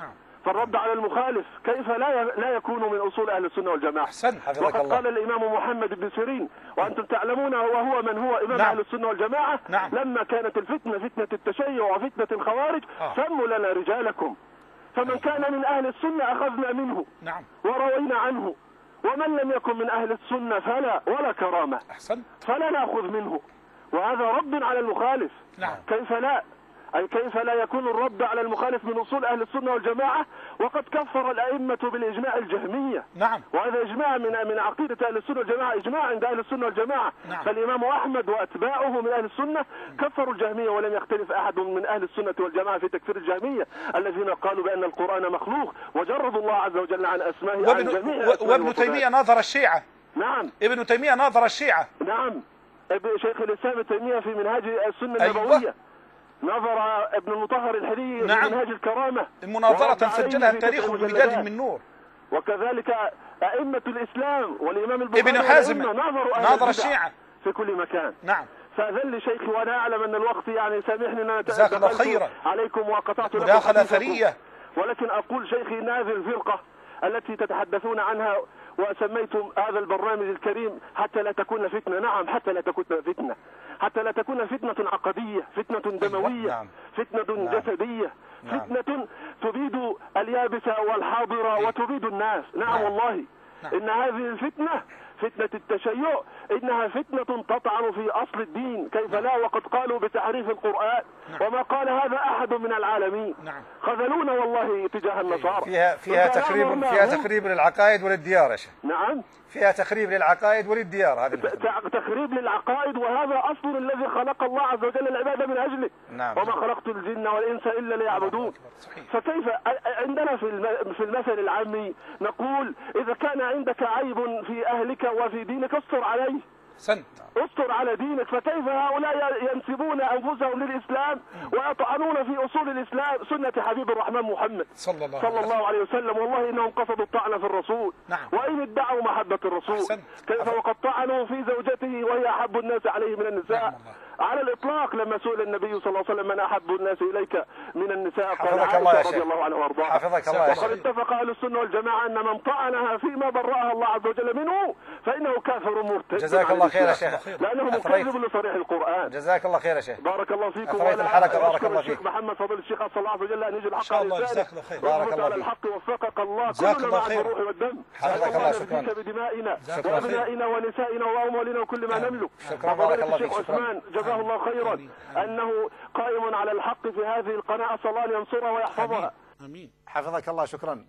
فالرد على المخالف كيف لا لا يكون من أصول أهل السنة والجماعة. أحسن حفظك وقد الله. قال الإمام محمد بن سيرين وأنتم تعلمون وهو من هو إمام نعم. أهل السنة والجماعة نعم. لما كانت الفتنة فتنة التشيع وفتنة الخوارج آه. سموا لنا رجالكم، فمن كان من أهل السنة أخذنا منه نعم. وروينا عنه، ومن لم يكن من أهل السنة فلا ولا كرامة أحسن. فلا نأخذ منه، وهذا رد على المخالف. نعم. كيف لا؟ أي كيف لا يكون الرد على المخالف من أصول أهل السنة والجماعة وقد كفر الأئمة بالإجماع الجهمية، نعم. وهذا إجماع من من عقيدة أهل السنة والجماعة، إجماع عند أهل السنة والجماعة. نعم. فالإمام أحمد وأتباعه من أهل السنة كفروا الجهمية، ولم يختلف أحد من أهل السنة والجماعة في تكفير الجهمية الذين قالوا بأن القرآن مخلوق وجردوا الله عز وجل عن أسمائه عن وابن, جميع و- وابن تيمية ناظر الشيعة. نعم. ابن تيمية ناظر الشيعة. نعم. ابن شيخ الإسلام ابن تيمية في منهاج السنة أيوة. النبوية نظر ابن المطهر الحلي نعم. في منهاج الكرامة مناظرة ورد عليه سجلها في التاريخ تسع بمداد مجلدات. من نور. وكذلك أئمة الإسلام والإمام البخاري ابن حازم والأئمة ناظروا أهل ناظر البدع الشيعة في كل مكان. نعم. فأذل شيخي وأنا أعلم أن الوقت يعني سامحني أن أنا جزاك الله دخلت خيرا. عليكم وقطعت لكم مداخلة حديثكم. ثرية. ولكن أقول شيخي هذه الفرقة التي تتحدثون عنها وسميتم هذا البرنامج الكريم حتى لا تكون فتنة. نعم، حتى لا تكون فتنة، حتى لا تكون فتنة عقدية، فتنة دموية، نعم. فتنة نعم. جسدية، نعم. فتنة تبيد اليابس والحاضر وتبيد الناس. نعم, نعم. والله نعم. إن هذه الفتنة فتنة التشيع إنها فتنة تطعن في أصل الدين. كيف لا وقد قالوا بتحريف القرآن وما قال هذا أحد من العالمين. نعم. خذلونا والله تجاه النصارى. فيها فيها إذا تخريب نظرنا فيها هم- تخريب للعقائد وللديار يا شيخ. نعم، فيها تخريب للعقائد وللديار هذه الفتنة. ت- تخريب للعقائد، وهذا أصل الذي خلق الله عز وجل العبادة من أجله. نعم. وما خلقت الجن والإنس إلا ليعبدون. صحيح. فكيف عندنا في الم- في المثل العامي نقول إذا كان عندك عيب في أهلك وفي دينك استر عليه، سنت. استر على دينك. فكيف هؤلاء ينسبون أنفسهم للإسلام ويطعنون في أصول الإسلام سنة حبيب الرحمن محمد صلى الله صلى عليه وسلم. الله عليه وسلم. والله إنهم قصدوا الطعن في الرسول. نعم. وإن ادعوا محبة الرسول أحسنت. كيف وقد طعنوا في زوجته وهي أحب الناس عليه من النساء. نعم الله. على الإطلاق لما سئل النبي صلى الله عليه وسلم من أحب الناس إليك من النساء قال حفظك الله يا عائشة شيخ. رضي الله عنها وارضاها. حفظك الله يا وقد شيخ. اتفق أهل السنة والجماعة أن من طعنها فيما برأها الله عز وجل منه فإنه كافر مرتد. جزاك الله خير يا شيخ. لأنه أثريت. مكذب لصريح القرآن. جزاك الله خير يا شيخ. بارك الله فيكم. أثريت وأنا الحلقة، بارك أشكر الله الشيخ فيك. محمد فضيل الشيخ أسأل الله عز وجل أن يجعل الحق شاء الله. على لسانه جزاك الله خير. بارك واثبت الله على فيك. الحق وفقك الله جزاك كلنا الله مع خير. الروح والدم. حفظك اللهم الله، لا شكرا. نفديك بدمائنا جزاك الله خير. وابنائنا ونسائنا واموالنا وكل ما نملك. شكرا، بارك الله الشيخ فيك، شكرا. عثمان جزاه الله خيرا آمين. انه قائم على الحق في هذه القناه، اسال الله ان ينصرها ويحفظها. امين. حفظك الله، شكرا.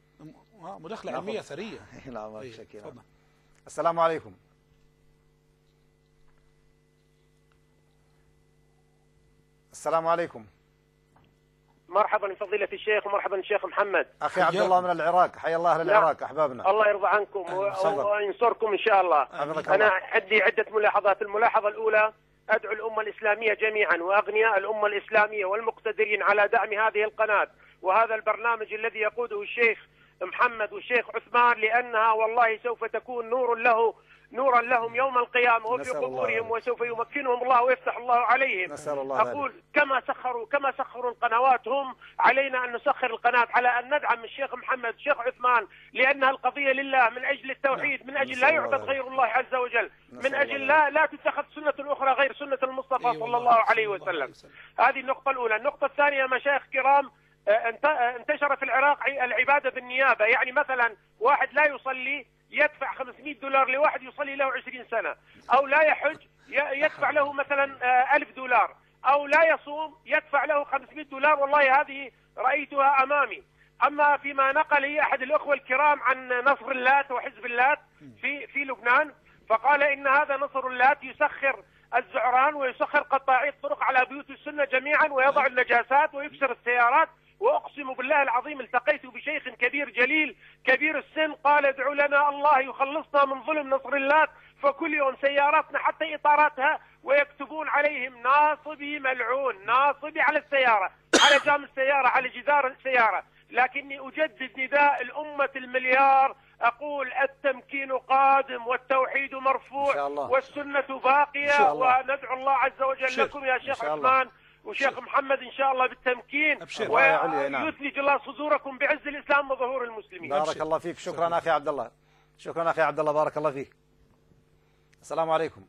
آه، مداخلة علمية ثرية. نعم، طيب، شكرا. تفضل. السلام عليكم. السلام عليكم. مرحبا فضيلة الشيخ ومرحبا الشيخ محمد. أخي عبد الله من العراق، حيا الله أهل العراق أحبابنا. الله يرضى عنكم تفضل. وينصركم إن شاء الله. حفظك أنا الله. عندي عدة ملاحظات. الملاحظة الأولى أدعو الأمة الإسلامية جميعا وأغنياء الأمة الإسلامية والمقتدرين على دعم هذه القناة وهذا البرنامج الذي يقوده الشيخ محمد والشيخ عثمان، لأنها والله سوف تكون نور له نورا لهم يوم القيامة وفي نسأل الله قبورهم، ذلك. وسوف يمكنهم الله ويفتح الله عليهم. نسأل الله ذلك. أقول كما سخروا كما سخروا القنوات، هم علينا أن نسخر القناة على أن ندعم الشيخ محمد الشيخ عثمان، لأنها القضية لله، من أجل التوحيد، من أجل نسأل لا الله يعبد ذلك. غير الله عز وجل، نسأل من أجل الله لا لا تتخذ سنة أخرى غير سنة المصطفى أي صلى والله، الله عليه صلى الله عليه وسلم. وسلم. هذه النقطة الأولى. النقطة الثانية مشايخ كرام، آه، انت- آه، انتشر في العراق العبادة بالنيابة، يعني مثلا واحد لا يصلي يدفع خمسمائة دولار لواحد يصلي له عشرين سنة، أو لا يحج ي- يدفع له مثلا آه، ألف دولار، أو لا يصوم يدفع له خمسمائة دولار. والله هذه رأيتها أمامي. أما فيما نقل لي أحد الأخوة الكرام عن نصر اللات وحزب اللات في في لبنان، فقال إن هذا نصر اللات يسخر الزعران ويسخر قطاعي الطرق على بيوت السنة جميعا ويضع النجاسات ويكسر السيارات. وأقسم بالله العظيم التقيت بشيخ كبير جليل كبير السن قال ادعوا لنا الله يخلصنا من ظلم نصر اللات، فكل يوم سياراتنا حتى إطاراتها ويكتبون عليهم ناصبي ملعون، ناصبي على السيارة، على جام السيارة، على جدار السيارة. لكني أجدد نداء الأمة المليار، أقول التمكين قادم والتوحيد مرفوع إن شاء الله. والسنة باقية، شاء الله. وندعو الله عز وجل شيخ. لكم يا شيخ إن شاء الله. عثمان وشيخ محمد ان شاء الله بالتمكين، أبشر. ويثلج الله صدوركم بعز الاسلام وظهور المسلمين. بارك أبشر. الله فيك. شكرا اخي عبد الله. شكرا اخي عبد الله، بارك الله فيك. السلام عليكم.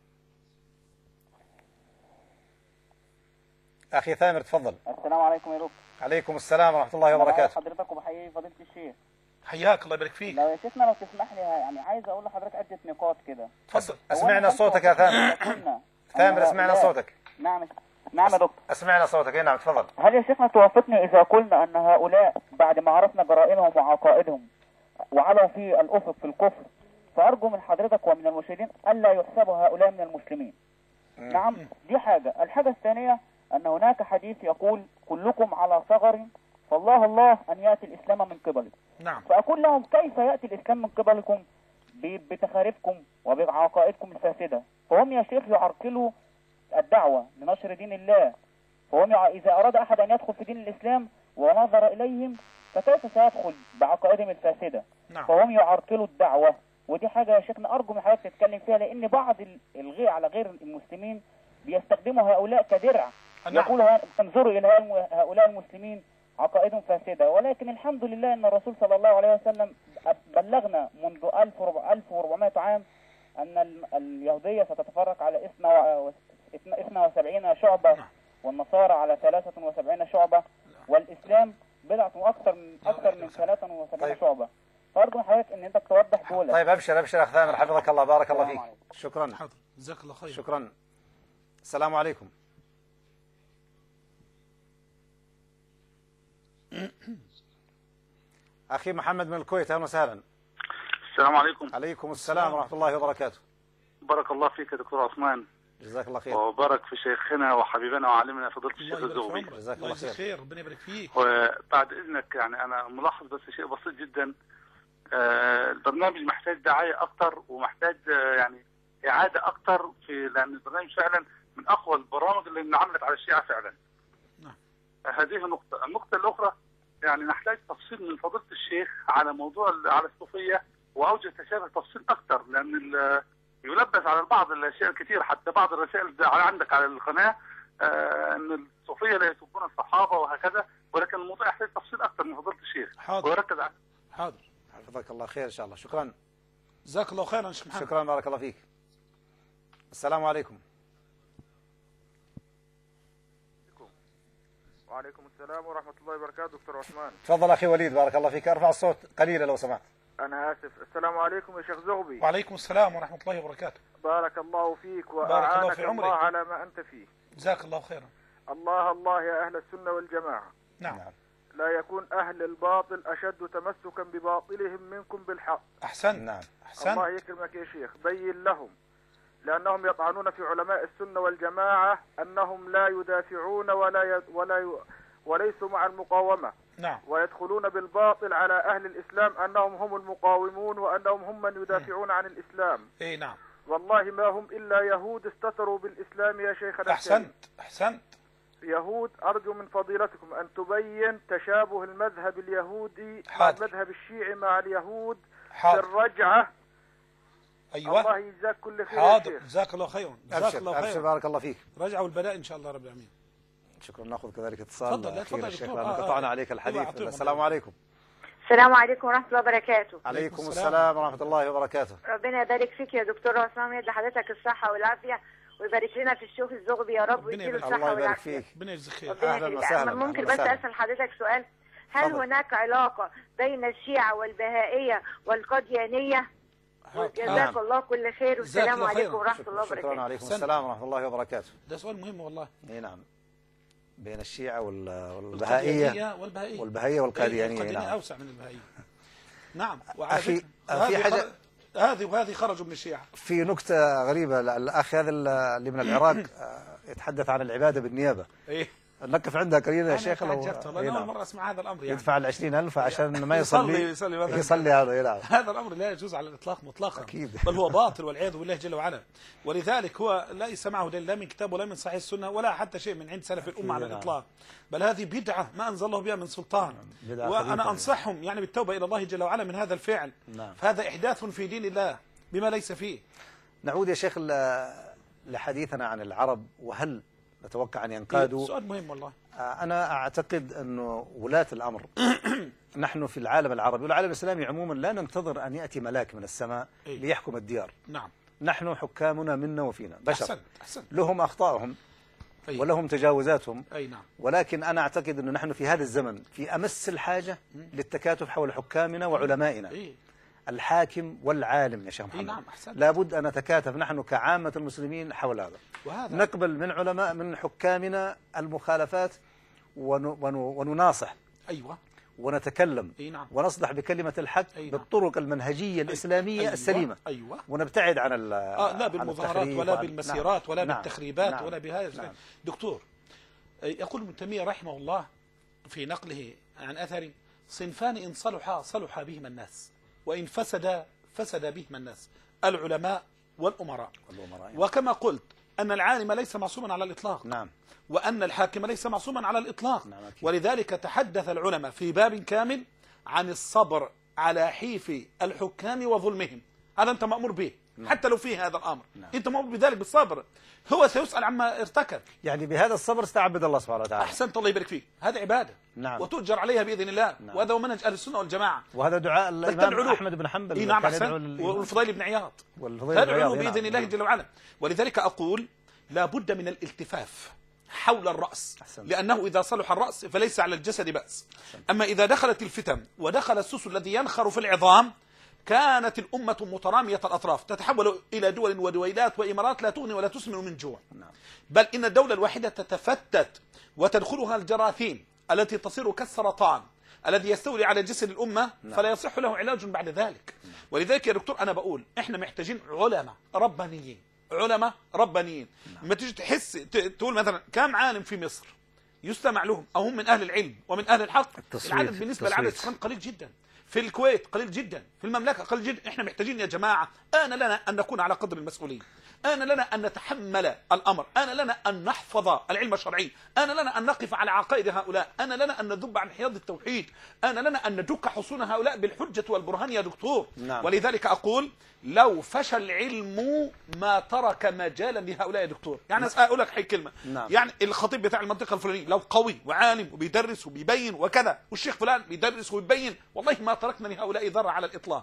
اخي ثامر تفضل. السلام عليكم يا دكتور. عليكم السلام ورحمه الله وبركاته. حضرتك وبحيي فضيله الشيخ. حياك الله يبارك فيك. لو يا شيخنا لو تسمح لي يعني عايز اقول لحضرتك عده نقاط كده. تفضل. اسمعنا صوتك يا ثامر. ثامر اسمعنا صوتك. نعم نعم يا دكتور. اسمعنا صوتك. اي نعم تفضل. هل يا شيخنا توافقني اذا قلنا ان هؤلاء بعد ما عرفنا جرائمهم وعقائدهم وعلوا في الافق في الكفر، فارجو من حضرتك ومن المشاهدين الا يحسبوا هؤلاء من المسلمين. م. نعم دي حاجه. الحاجه الثانيه ان هناك حديث يقول كلكم على ثغر فالله الله ان ياتي الاسلام من قبلكم. نعم. فاقول لهم كيف ياتي الاسلام من قبلكم بتخارفكم وبعقائدكم الفاسده؟ فهم يا شيخ يعرقلوا الدعوه لنشر دين الله. فهم يع... اذا اراد احد ان يدخل في دين الاسلام ونظر اليهم فكيف سيدخل بعقائدهم الفاسده؟ نعم. فهم يعرقلوا الدعوه، ودي حاجه يا شيخنا ارجو من حضرتك تتكلم فيها، لان بعض الغير على غير المسلمين بيستخدموا هؤلاء كدرع. نعم. يقولوا انظروا الى هؤلاء المسلمين عقائدهم فاسده، ولكن الحمد لله ان الرسول صلى الله عليه وسلم بلغنا منذ ألف وأربعمائة عام ان اليهوديه ستتفرق على اثنتين وسبعين شعبه، والنصارى على ثلاثة وسبعين شعبه، والاسلام بضعه اكثر من اكثر من ثلاثة وسبعين طيب. شعبه. فارجو من حضرتك ان انت توضح دول. طيب ابشر ابشر اخ ثامر، حفظك الله، بارك الله فيك. شكرا. حاضر. جزاك الله خير. شكرا. السلام عليكم. أخي محمد من الكويت، أهلا وسهلا. السلام عليكم. عليكم السلام ورحمة الله وبركاته. بارك الله فيك يا دكتور عثمان. جزاك الله خير. وبارك في شيخنا وحبيبنا وعالمنا فضيلة الشيخ الزغبي. جزاك الله خير. ربنا يبارك فيك. وبعد إذنك يعني أنا ملاحظ بس شيء بسيط جدا. آه البرنامج محتاج دعاية أكثر ومحتاج آه يعني إعادة أكثر، في لأن البرنامج فعلا من أقوى البرامج اللي انعملت على الشيعة فعلا. نعم. آه هذه النقطة. النقطة الأخرى يعني نحتاج تفصيل من فضيلة الشيخ على موضوع على الصوفية وأوجه تشابه تفصيل أكثر، لأن يلبس على البعض الأشياء الكثير، حتى بعض الرسائل عندك على القناة آه أن الصوفية لا يسبون الصحابة وهكذا، ولكن الموضوع يحتاج تفصيل أكثر من فضيلة الشيخ. حاضر. ويركز على حاضر. حفظك الله خير إن شاء الله. شكرا. جزاك الله خيرا شيخ محمد. شكرا بارك الله فيك. السلام عليكم. وعليكم السلام ورحمة الله وبركاته. دكتور عثمان. تفضل أخي وليد، بارك الله فيك. ارفع الصوت قليلا لو سمحت. أنا آسف. السلام عليكم يا شيخ زغبي. وعليكم السلام ورحمة الله وبركاته. بارك الله فيك وأعانك الله, في الله على ما أنت فيه. جزاك الله خيرا. الله الله يا أهل السنة والجماعة. نعم. لا يكون أهل الباطل أشد تمسكا بباطلهم منكم بالحق. أحسن. نعم. أحسن. الله يكرمك يا شيخ. بين لهم، لأنهم يطعنون في علماء السنة والجماعة أنهم لا يدافعون ولا ي... ولا ي... وليسوا مع المقاومة. نعم. ويدخلون بالباطل على أهل الإسلام أنهم هم المقاومون وأنهم هم من يدافعون عن الإسلام. إيه نعم. والله ما هم إلا يهود استتروا بالإسلام يا شيخنا. أحسنت أحسنت. يهود. أرجو من فضيلتكم أن تبين تشابه المذهب اليهودي حاضر. مع المذهب الشيعي مع اليهود حاضر. في الرجعة. أيوة. الله يجزاك كل خير. حاضر. جزاك الله خيرا. جزاك الله خيرا. أبشر بارك الله فيك. رجعوا البلاء إن شاء الله رب العالمين. شكرا. ناخذ كذلك اتصال. تفضل. تفضل الشيخ لأن قطعنا عليك الحديث. السلام عليكم. السلام عليكم ورحمة الله وبركاته. عليكم السلام ورحمة الله وبركاته. ربنا يبارك فيك يا دكتور عثمان، ويدي لحضرتك الصحة والعافية، ويبارك لنا في الشيوخ الزغبي يا رب، ويديله الصحة والعافية. الله يبارك فيك. ربنا يجزيك خير. أهلا وسهلا. ممكن بس أسأل حضرتك سؤال؟ هل فضل. هناك علاقة بين الشيعة والبهائية والقديانية؟ جزاك الله كل خير، والسلام عليكم ورحمة الله وبركاته. شكرا. عليكم السلام ورحمة الله وبركاته. ده سؤال مهم والله. اي نعم. بين الشيعة والبهائية والبهائية والبهائية والقاديانية. القاديانية نعم. أوسع من البهائية. نعم. أخي في حاجة هذه وهذه خرجوا من الشيعة. في نكتة غريبة، الأخ هذا اللي من العراق يتحدث عن العبادة بالنيابة. إيه. نقف عندها قليلا يا شيخ. لو أنا أول مرة أسمع هذا الأمر. يعني يدفع العشرين ألف عشان ما يصلي يصلي, يصلي, يصلي هذا يلعب. هذا الأمر لا يجوز على الإطلاق مطلقا. أكيد. بل هو باطل والعياذ بالله جل وعلا. ولذلك هو ليس معه دليل لا من كتاب ولا من صحيح السنة ولا حتى شيء من عند سلف الأمة على الإطلاق، بل هذه بدعة ما أنزل الله بها من سلطان. وأنا أنصحهم يعني بالتوبة إلى الله جل وعلا من هذا الفعل. نعم. فهذا إحداث في دين الله بما ليس فيه. نعود يا شيخ لحديثنا عن العرب، وهل نتوقع أن ينقادوا. سؤال مهم والله. أنا أعتقد أنه ولاة الأمر نحن في العالم العربي والعالم الإسلامي عموما لا ننتظر أن يأتي ملاك من السماء إيه؟ ليحكم الديار. نعم. نحن حكامنا منا وفينا بشر. أحسن. أحسن. لهم أخطائهم أي. ولهم تجاوزاتهم. أي نعم. ولكن أنا أعتقد أنه نحن في هذا الزمن في أمس الحاجة للتكاتف حول حكامنا وعلمائنا. إيه؟ الحاكم والعالم يا شيخ محمد. إيه نعم. أحسن. لابد أن نتكاتف نحن كعامة المسلمين حول هذا. وهذا نقبل من علماء من حكامنا المخالفات ونناصح. أيوة. ونتكلم. إيه نعم. ونصدح بكلمة الحق. أي نعم. بالطرق المنهجية الإسلامية. أيوة. السليمة. أيوة. ونبتعد عن ال آه لا بالمظاهرات ولا وعن... بالمسيرات نعم. ولا نعم. بالتخريبات نعم. ولا بهذا. نعم. دكتور، يقول ابن تيمية رحمه الله في نقله عن أثر: صنفان إن صلحا صلح بهما الناس، وإن فسد فسد بهما الناس، العلماء والأمراء. والأمراء. وكما قلت أن العالم ليس معصوما على الإطلاق. نعم. وأن الحاكم ليس معصوما على الإطلاق. نعم. ولذلك تحدث العلماء في باب كامل عن الصبر على حيف الحكام وظلمهم. هذا أنت مأمور به. نعم. حتى لو فيه هذا الأمر. نعم. أنت مأمور بذلك بالصبر. هو سيسأل عما ارتكب. يعني بهذا الصبر استعبد الله سبحانه وتعالى. أحسنت، الله يبارك فيك. هذه عبادة. نعم. وتؤجر عليها بإذن الله. نعم. وهذا هو منهج أهل السنة والجماعة. وهذا دعاء الإمام أحمد بن حنبل. إيه نعم. أحسن. والفضيل بن عياض. والفضيل بن عياض بإذن الله جل وعلا. ولذلك أقول لا بد من الالتفاف حول الرأس. أحسن. لأنه إذا صلح الرأس فليس على الجسد بأس. أحسن. أما إذا دخلت الفتن ودخل السوس الذي ينخر في العظام كانت الأمة مترامية الأطراف، تتحول إلى دول ودويلات وإمارات لا تغني ولا تسمن من جوع. نعم. بل إن الدولة الواحدة تتفتت وتدخلها الجراثيم التي تصير كالسرطان الذي يستولي على جسد الأمة. نعم. فلا يصح له علاج بعد ذلك. نعم. ولذلك يا دكتور أنا بقول إحنا محتاجين علماء ربانيين، علماء ربانيين. نعم. ما تيجي تحس تقول مثلا كم عالم في مصر يستمع لهم أو هم من أهل العلم ومن أهل الحق؟ العدد بالنسبة للعدد كان قليل جدا. في الكويت قليل جدا، في المملكة قليل جدا. احنا محتاجين يا جماعة آن لنا أن نكون على قدر المسؤولين، آن لنا أن نتحمل الأمر، آن لنا أن نحفظ العلم الشرعي، آن لنا أن نقف على عقائد هؤلاء، آن لنا أن نذب عن حياض التوحيد، آن لنا أن ندك حصون هؤلاء بالحجة والبرهان يا دكتور. نعم. ولذلك أقول لو فشل العلم ما ترك مجالا لهؤلاء يا دكتور. يعني أقول لك حي كلمة. نعم. يعني الخطيب بتاع المنطقة الفلانية لو قوي وعالم وبيدرس وبيبين وكذا، والشيخ فلان بيدرس وبيبين، والله ما تركنا لهؤلاء ذرة على الإطلاق.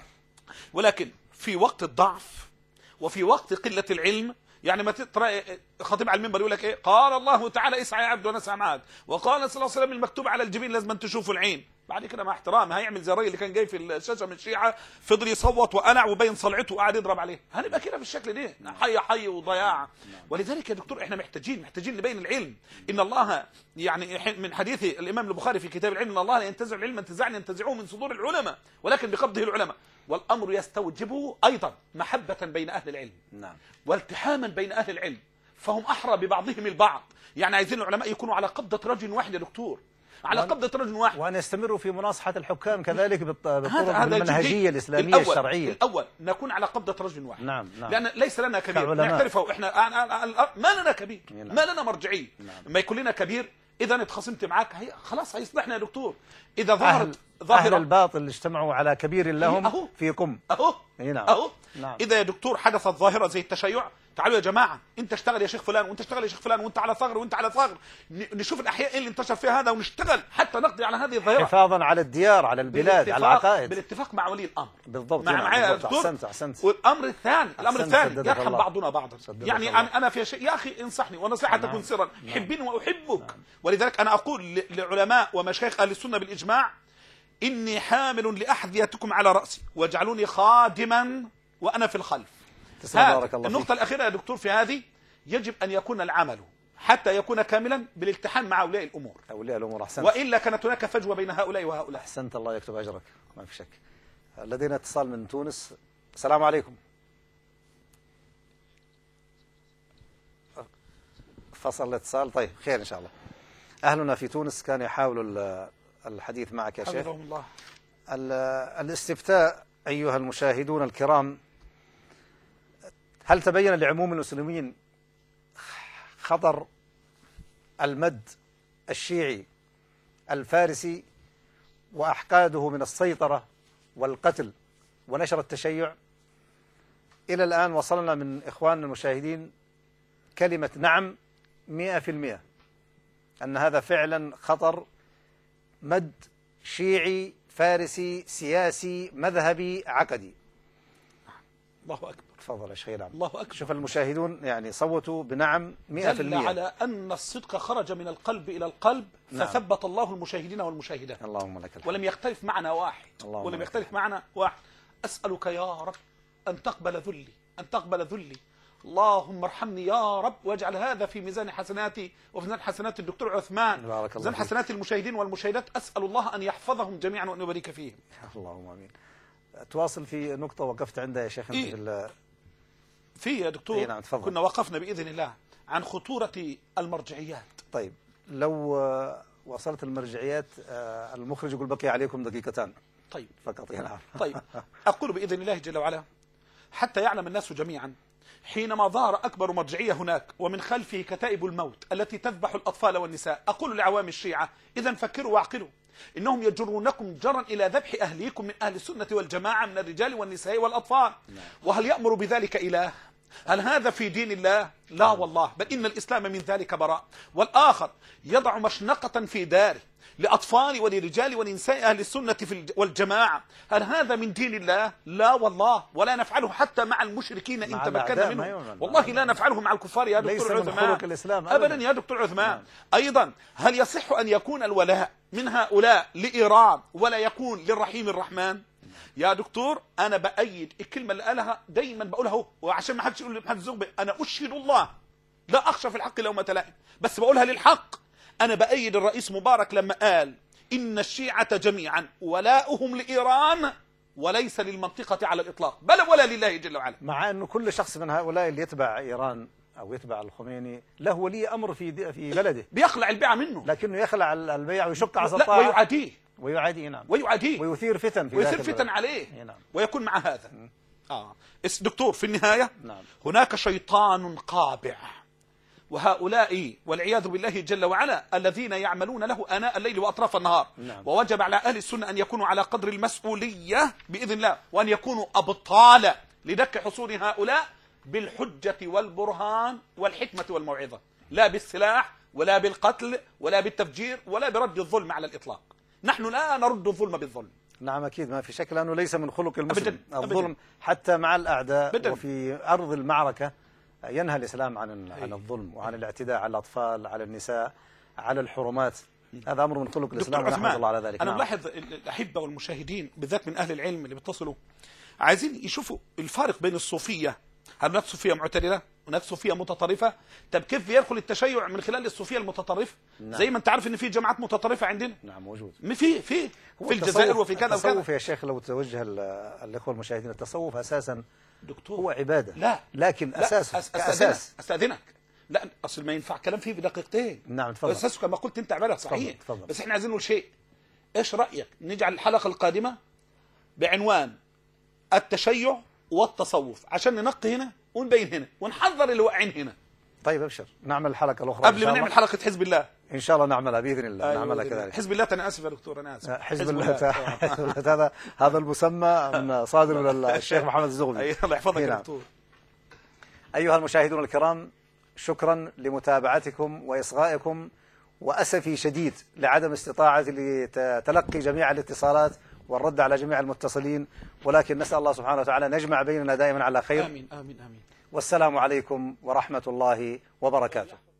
ولكن في وقت الضعف وفي وقت قلة العلم، يعني ما ترى خطيب على المنبر يقول لك ايه؟ قال الله تعالى اسعى يا عبد ونسعى معاك، وقال صلى الله عليه وسلم المكتوب على الجبين لازم أن تشوفوا العين. بعد كده مع احترام هيعمل زي الراجل اللي كان جاي في الشاشه من الشيعه فضل يصوت وقلع وبين صلعته وقعد يضرب عليه. هنبقى كده بالشكل ده حي حي وضياع. ولذلك يا دكتور احنا محتاجين محتاجين نبين العلم. ان الله يعني من حديث الامام البخاري في كتاب العلم ان الله لا ينتزع العلم انتزاعا ينتزعه من صدور العلماء ولكن بقبضه العلماء. والامر يستوجبه ايضا محبه بين اهل العلم. نعم. والتحاما بين اهل العلم، فهم احرى ببعضهم البعض. يعني عايزين العلماء يكونوا على قبضه رجل واحد يا دكتور، على قبضة رجل واحد، وأن يستمروا في مناصحة الحكام كذلك بالطرق المنهجية الإسلامية الأول الشرعية. الأول نكون على قبضة رجل واحد. نعم. نعم. لأن ليس لنا كبير نعترفه إحنا ما لنا كبير. نعم. ما لنا مرجعي. نعم. ما يكون لنا كبير إذا اتخصمت معك هي خلاص هيصلحنا يا دكتور. إذا ظهرت ظاهرة أهل الباطل اجتمعوا على كبير لهم أهو. في قم أهو. نعم. أهو. نعم. إذا يا دكتور حدثت ظاهرة زي التشيع، تعالوا يا جماعة انت اشتغل يا شيخ فلان وانت اشتغل يا شيخ فلان وانت على ثغر وانت على ثغر، نشوف الاحياء اللي انتشر فيها هذا ونشتغل حتى نقضي على هذه الظاهرة حفاظا على الديار على البلاد على العقائد بالاتفاق مع ولي الامر. بالضبط. مع نعم. معايا بالضبط. احسنت احسنت. والامر الثاني الامر الثاني يرحم الله. بعضنا بعضا. يعني انا انا في شيء يا اخي انصحني ونصيحة تكون سرا. نعم. حبني واحبك. نعم. ولذلك انا اقول لعلماء ومشايخ اهل السنة بالاجماع اني حامل لاحذيتكم على راسي واجعلوني خادما وانا في الخلف. النقطة الأخيرة يا دكتور في هذه يجب أن يكون العمل حتى يكون كاملا بالالتحام مع أولياء الأمور. أولياء الأمور أحسنت. وإلا كانت هناك فجوة بين هؤلاء وهؤلاء. أحسنت الله يكتب أجرك ما في شك. لدينا اتصال من تونس. السلام عليكم. فصل الاتصال. طيب خير إن شاء الله. أهلنا في تونس كان يحاول الحديث معك يا شيخ. حفظهم الله. الاستفتاء أيها المشاهدون الكرام، هل تبين لعموم المسلمين خطر المد الشيعي الفارسي وأحقاده من السيطرة والقتل ونشر التشيع؟ إلى الآن وصلنا من إخواننا المشاهدين كلمة نعم مئة في المئة أن هذا فعلا خطر مد شيعي فارسي سياسي مذهبي عقدي. الله أكبر. تفضل يا شيخ. الله أكبر. شوف المشاهدون يعني صوتوا بنعم مئة في المئة. دل على أن الصدق خرج من القلب إلى القلب. نعم. فثبت الله المشاهدين والمشاهدات. اللهم لك الحمد. ولم يختلف معنا واحد. ولم يختلف معنا واحد. أسألك يا رب أن تقبل ذلي، أن تقبل ذلي. اللهم ارحمني يا رب واجعل هذا في ميزان حسناتي وفي ميزان حسنات الدكتور عثمان، ميزان حسنات المشاهدين والمشاهدات. أسأل الله أن يحفظهم جميعا وأن يبارك فيهم. اللهم آمين. تواصل في نقطة وقفت عندها يا شيخ. إيه؟ في في يا دكتور. إيه؟ نعم تفضل. كنا وقفنا بإذن الله عن خطورة المرجعيات. طيب لو وصلت المرجعيات المخرج يقول بقي عليكم دقيقتان. طيب فقط. نعم. طيب أقول بإذن الله جل وعلا حتى يعلم الناس جميعا حينما ظهر أكبر مرجعية هناك ومن خلفه كتائب الموت التي تذبح الأطفال والنساء، أقول لعوام الشيعة إذا فكروا واعقلوا، إنهم يجرونكم جرا إلى ذبح أهليكم من أهل السنة والجماعة من الرجال والنساء والأطفال. وهل يأمر بذلك إله؟ هل هذا في دين الله؟ لا والله، بل إن الإسلام من ذلك براء. والآخر يضع مشنقة في داره لأطفال ولرجال ونساء أهل السنة والجماعة، هل هذا من دين الله؟ لا والله، ولا نفعله حتى مع المشركين إن تمكنا منهم. والله لا نفعله مع الكفار يا دكتور عثمان، أبدا يا دكتور عثمان. أيضا هل يصح أن يكون الولاء من هؤلاء لإيران ولا يكون للرحيم الرحمن؟ يا دكتور أنا بأيد الكلمة اللي قالها دايما بقولها اهو، وعشان ما حدش يقول لي محمد الزغبي، أنا أشهد الله لا أخشى في الحق لومة لائم، بس بقولها للحق. أنا بأيد الرئيس مبارك لما قال إن الشيعة جميعا ولاؤهم لإيران وليس للمنطقة على الإطلاق، بل ولا لله جل وعلا. مع أنه كل شخص من هؤلاء اللي يتبع إيران أو يتبع الخميني له ولي أمر في في بلده، بيخلع البيعة منه، لكنه يخلع البيع ويشق على الطاعة ويعاديه ويعاديه. نعم. ويعاديه ويثير فتن في ويثير فتن عليه. نعم. ويكون مع هذا. آه. دكتور في النهاية نعم. هناك شيطان قابع، وهؤلاء والعياذ بالله جل وعلا الذين يعملون له آناء الليل وأطراف النهار. نعم. ووجب على أهل السنة أن يكونوا على قدر المسؤولية بإذن الله، وأن يكونوا أبطالا لدك حصول هؤلاء بالحجة والبرهان والحكمة والموعظة، لا بالسلاح ولا بالقتل ولا بالتفجير ولا برد الظلم على الإطلاق. نحن لا نرد الظلم بالظلم. نعم أكيد ما في شك، لأنه ليس من خلق المسلم أبداً. الظلم أبداً. حتى مع الأعداء. أبداً. وفي أرض المعركة ينهى الإسلام عن عن الظلم وعن الاعتداء على الأطفال، على النساء، على الحرمات. هذا أمر من خلق الإسلام ونحمد الله على ذلك. أنا نعم. ملاحظ الأحبة والمشاهدين بالذات من أهل العلم اللي بيتصلوا عايزين يشوفوا الفارق بين الصوفية، هل هناك صوفية معتدلة هناك صوفية متطرفة؟ طب كيف يدخل التشيع من خلال الصوفية المتطرفة؟ نعم. زي ما انت عارف ان في جماعات متطرفة عندنا. نعم موجود. في في في الجزائر وفي كذا وكذا. التصوف يا شيخ لو توجه الإخوة المشاهدين، التصوف أساسا دكتور هو عبادة. لا لكن لا أساس أس أستأذنك أستأذنك لا أصل ما ينفع كلام فيه بدقيقتين. نعم تفضل. أساسه كما قلت انت عبادة صحيح. تفضل. تفضل. بس احنا عايزين نقول شيء. ايش رأيك نجعل الحلقة القادمة بعنوان التشيع والتصوف عشان ننقي هنا ونبين هنا ونحذر اللي واقعين هنا. طيب ابشر نعمل الحلقة الأخرى قبل ما نعمل حلقة حزب الله إن شاء الله نعملها بإذن الله. أيوة نعملها كذلك. حزب الله. أنا آسف يا دكتور أنا آسف. حزب الله هذا هذا المسمى من صادر من الشيخ محمد الزغبي. أيوة الله يحفظك يا دكتور. أيها المشاهدون الكرام، شكرا لمتابعتكم وإصغائكم، وأسفي شديد لعدم استطاعتي لتلقي جميع الاتصالات والرد على جميع المتصلين، ولكن نسأل الله سبحانه وتعالى نجمع بيننا دائما على خير. آمين آمين آمين. والسلام عليكم ورحمة الله وبركاته.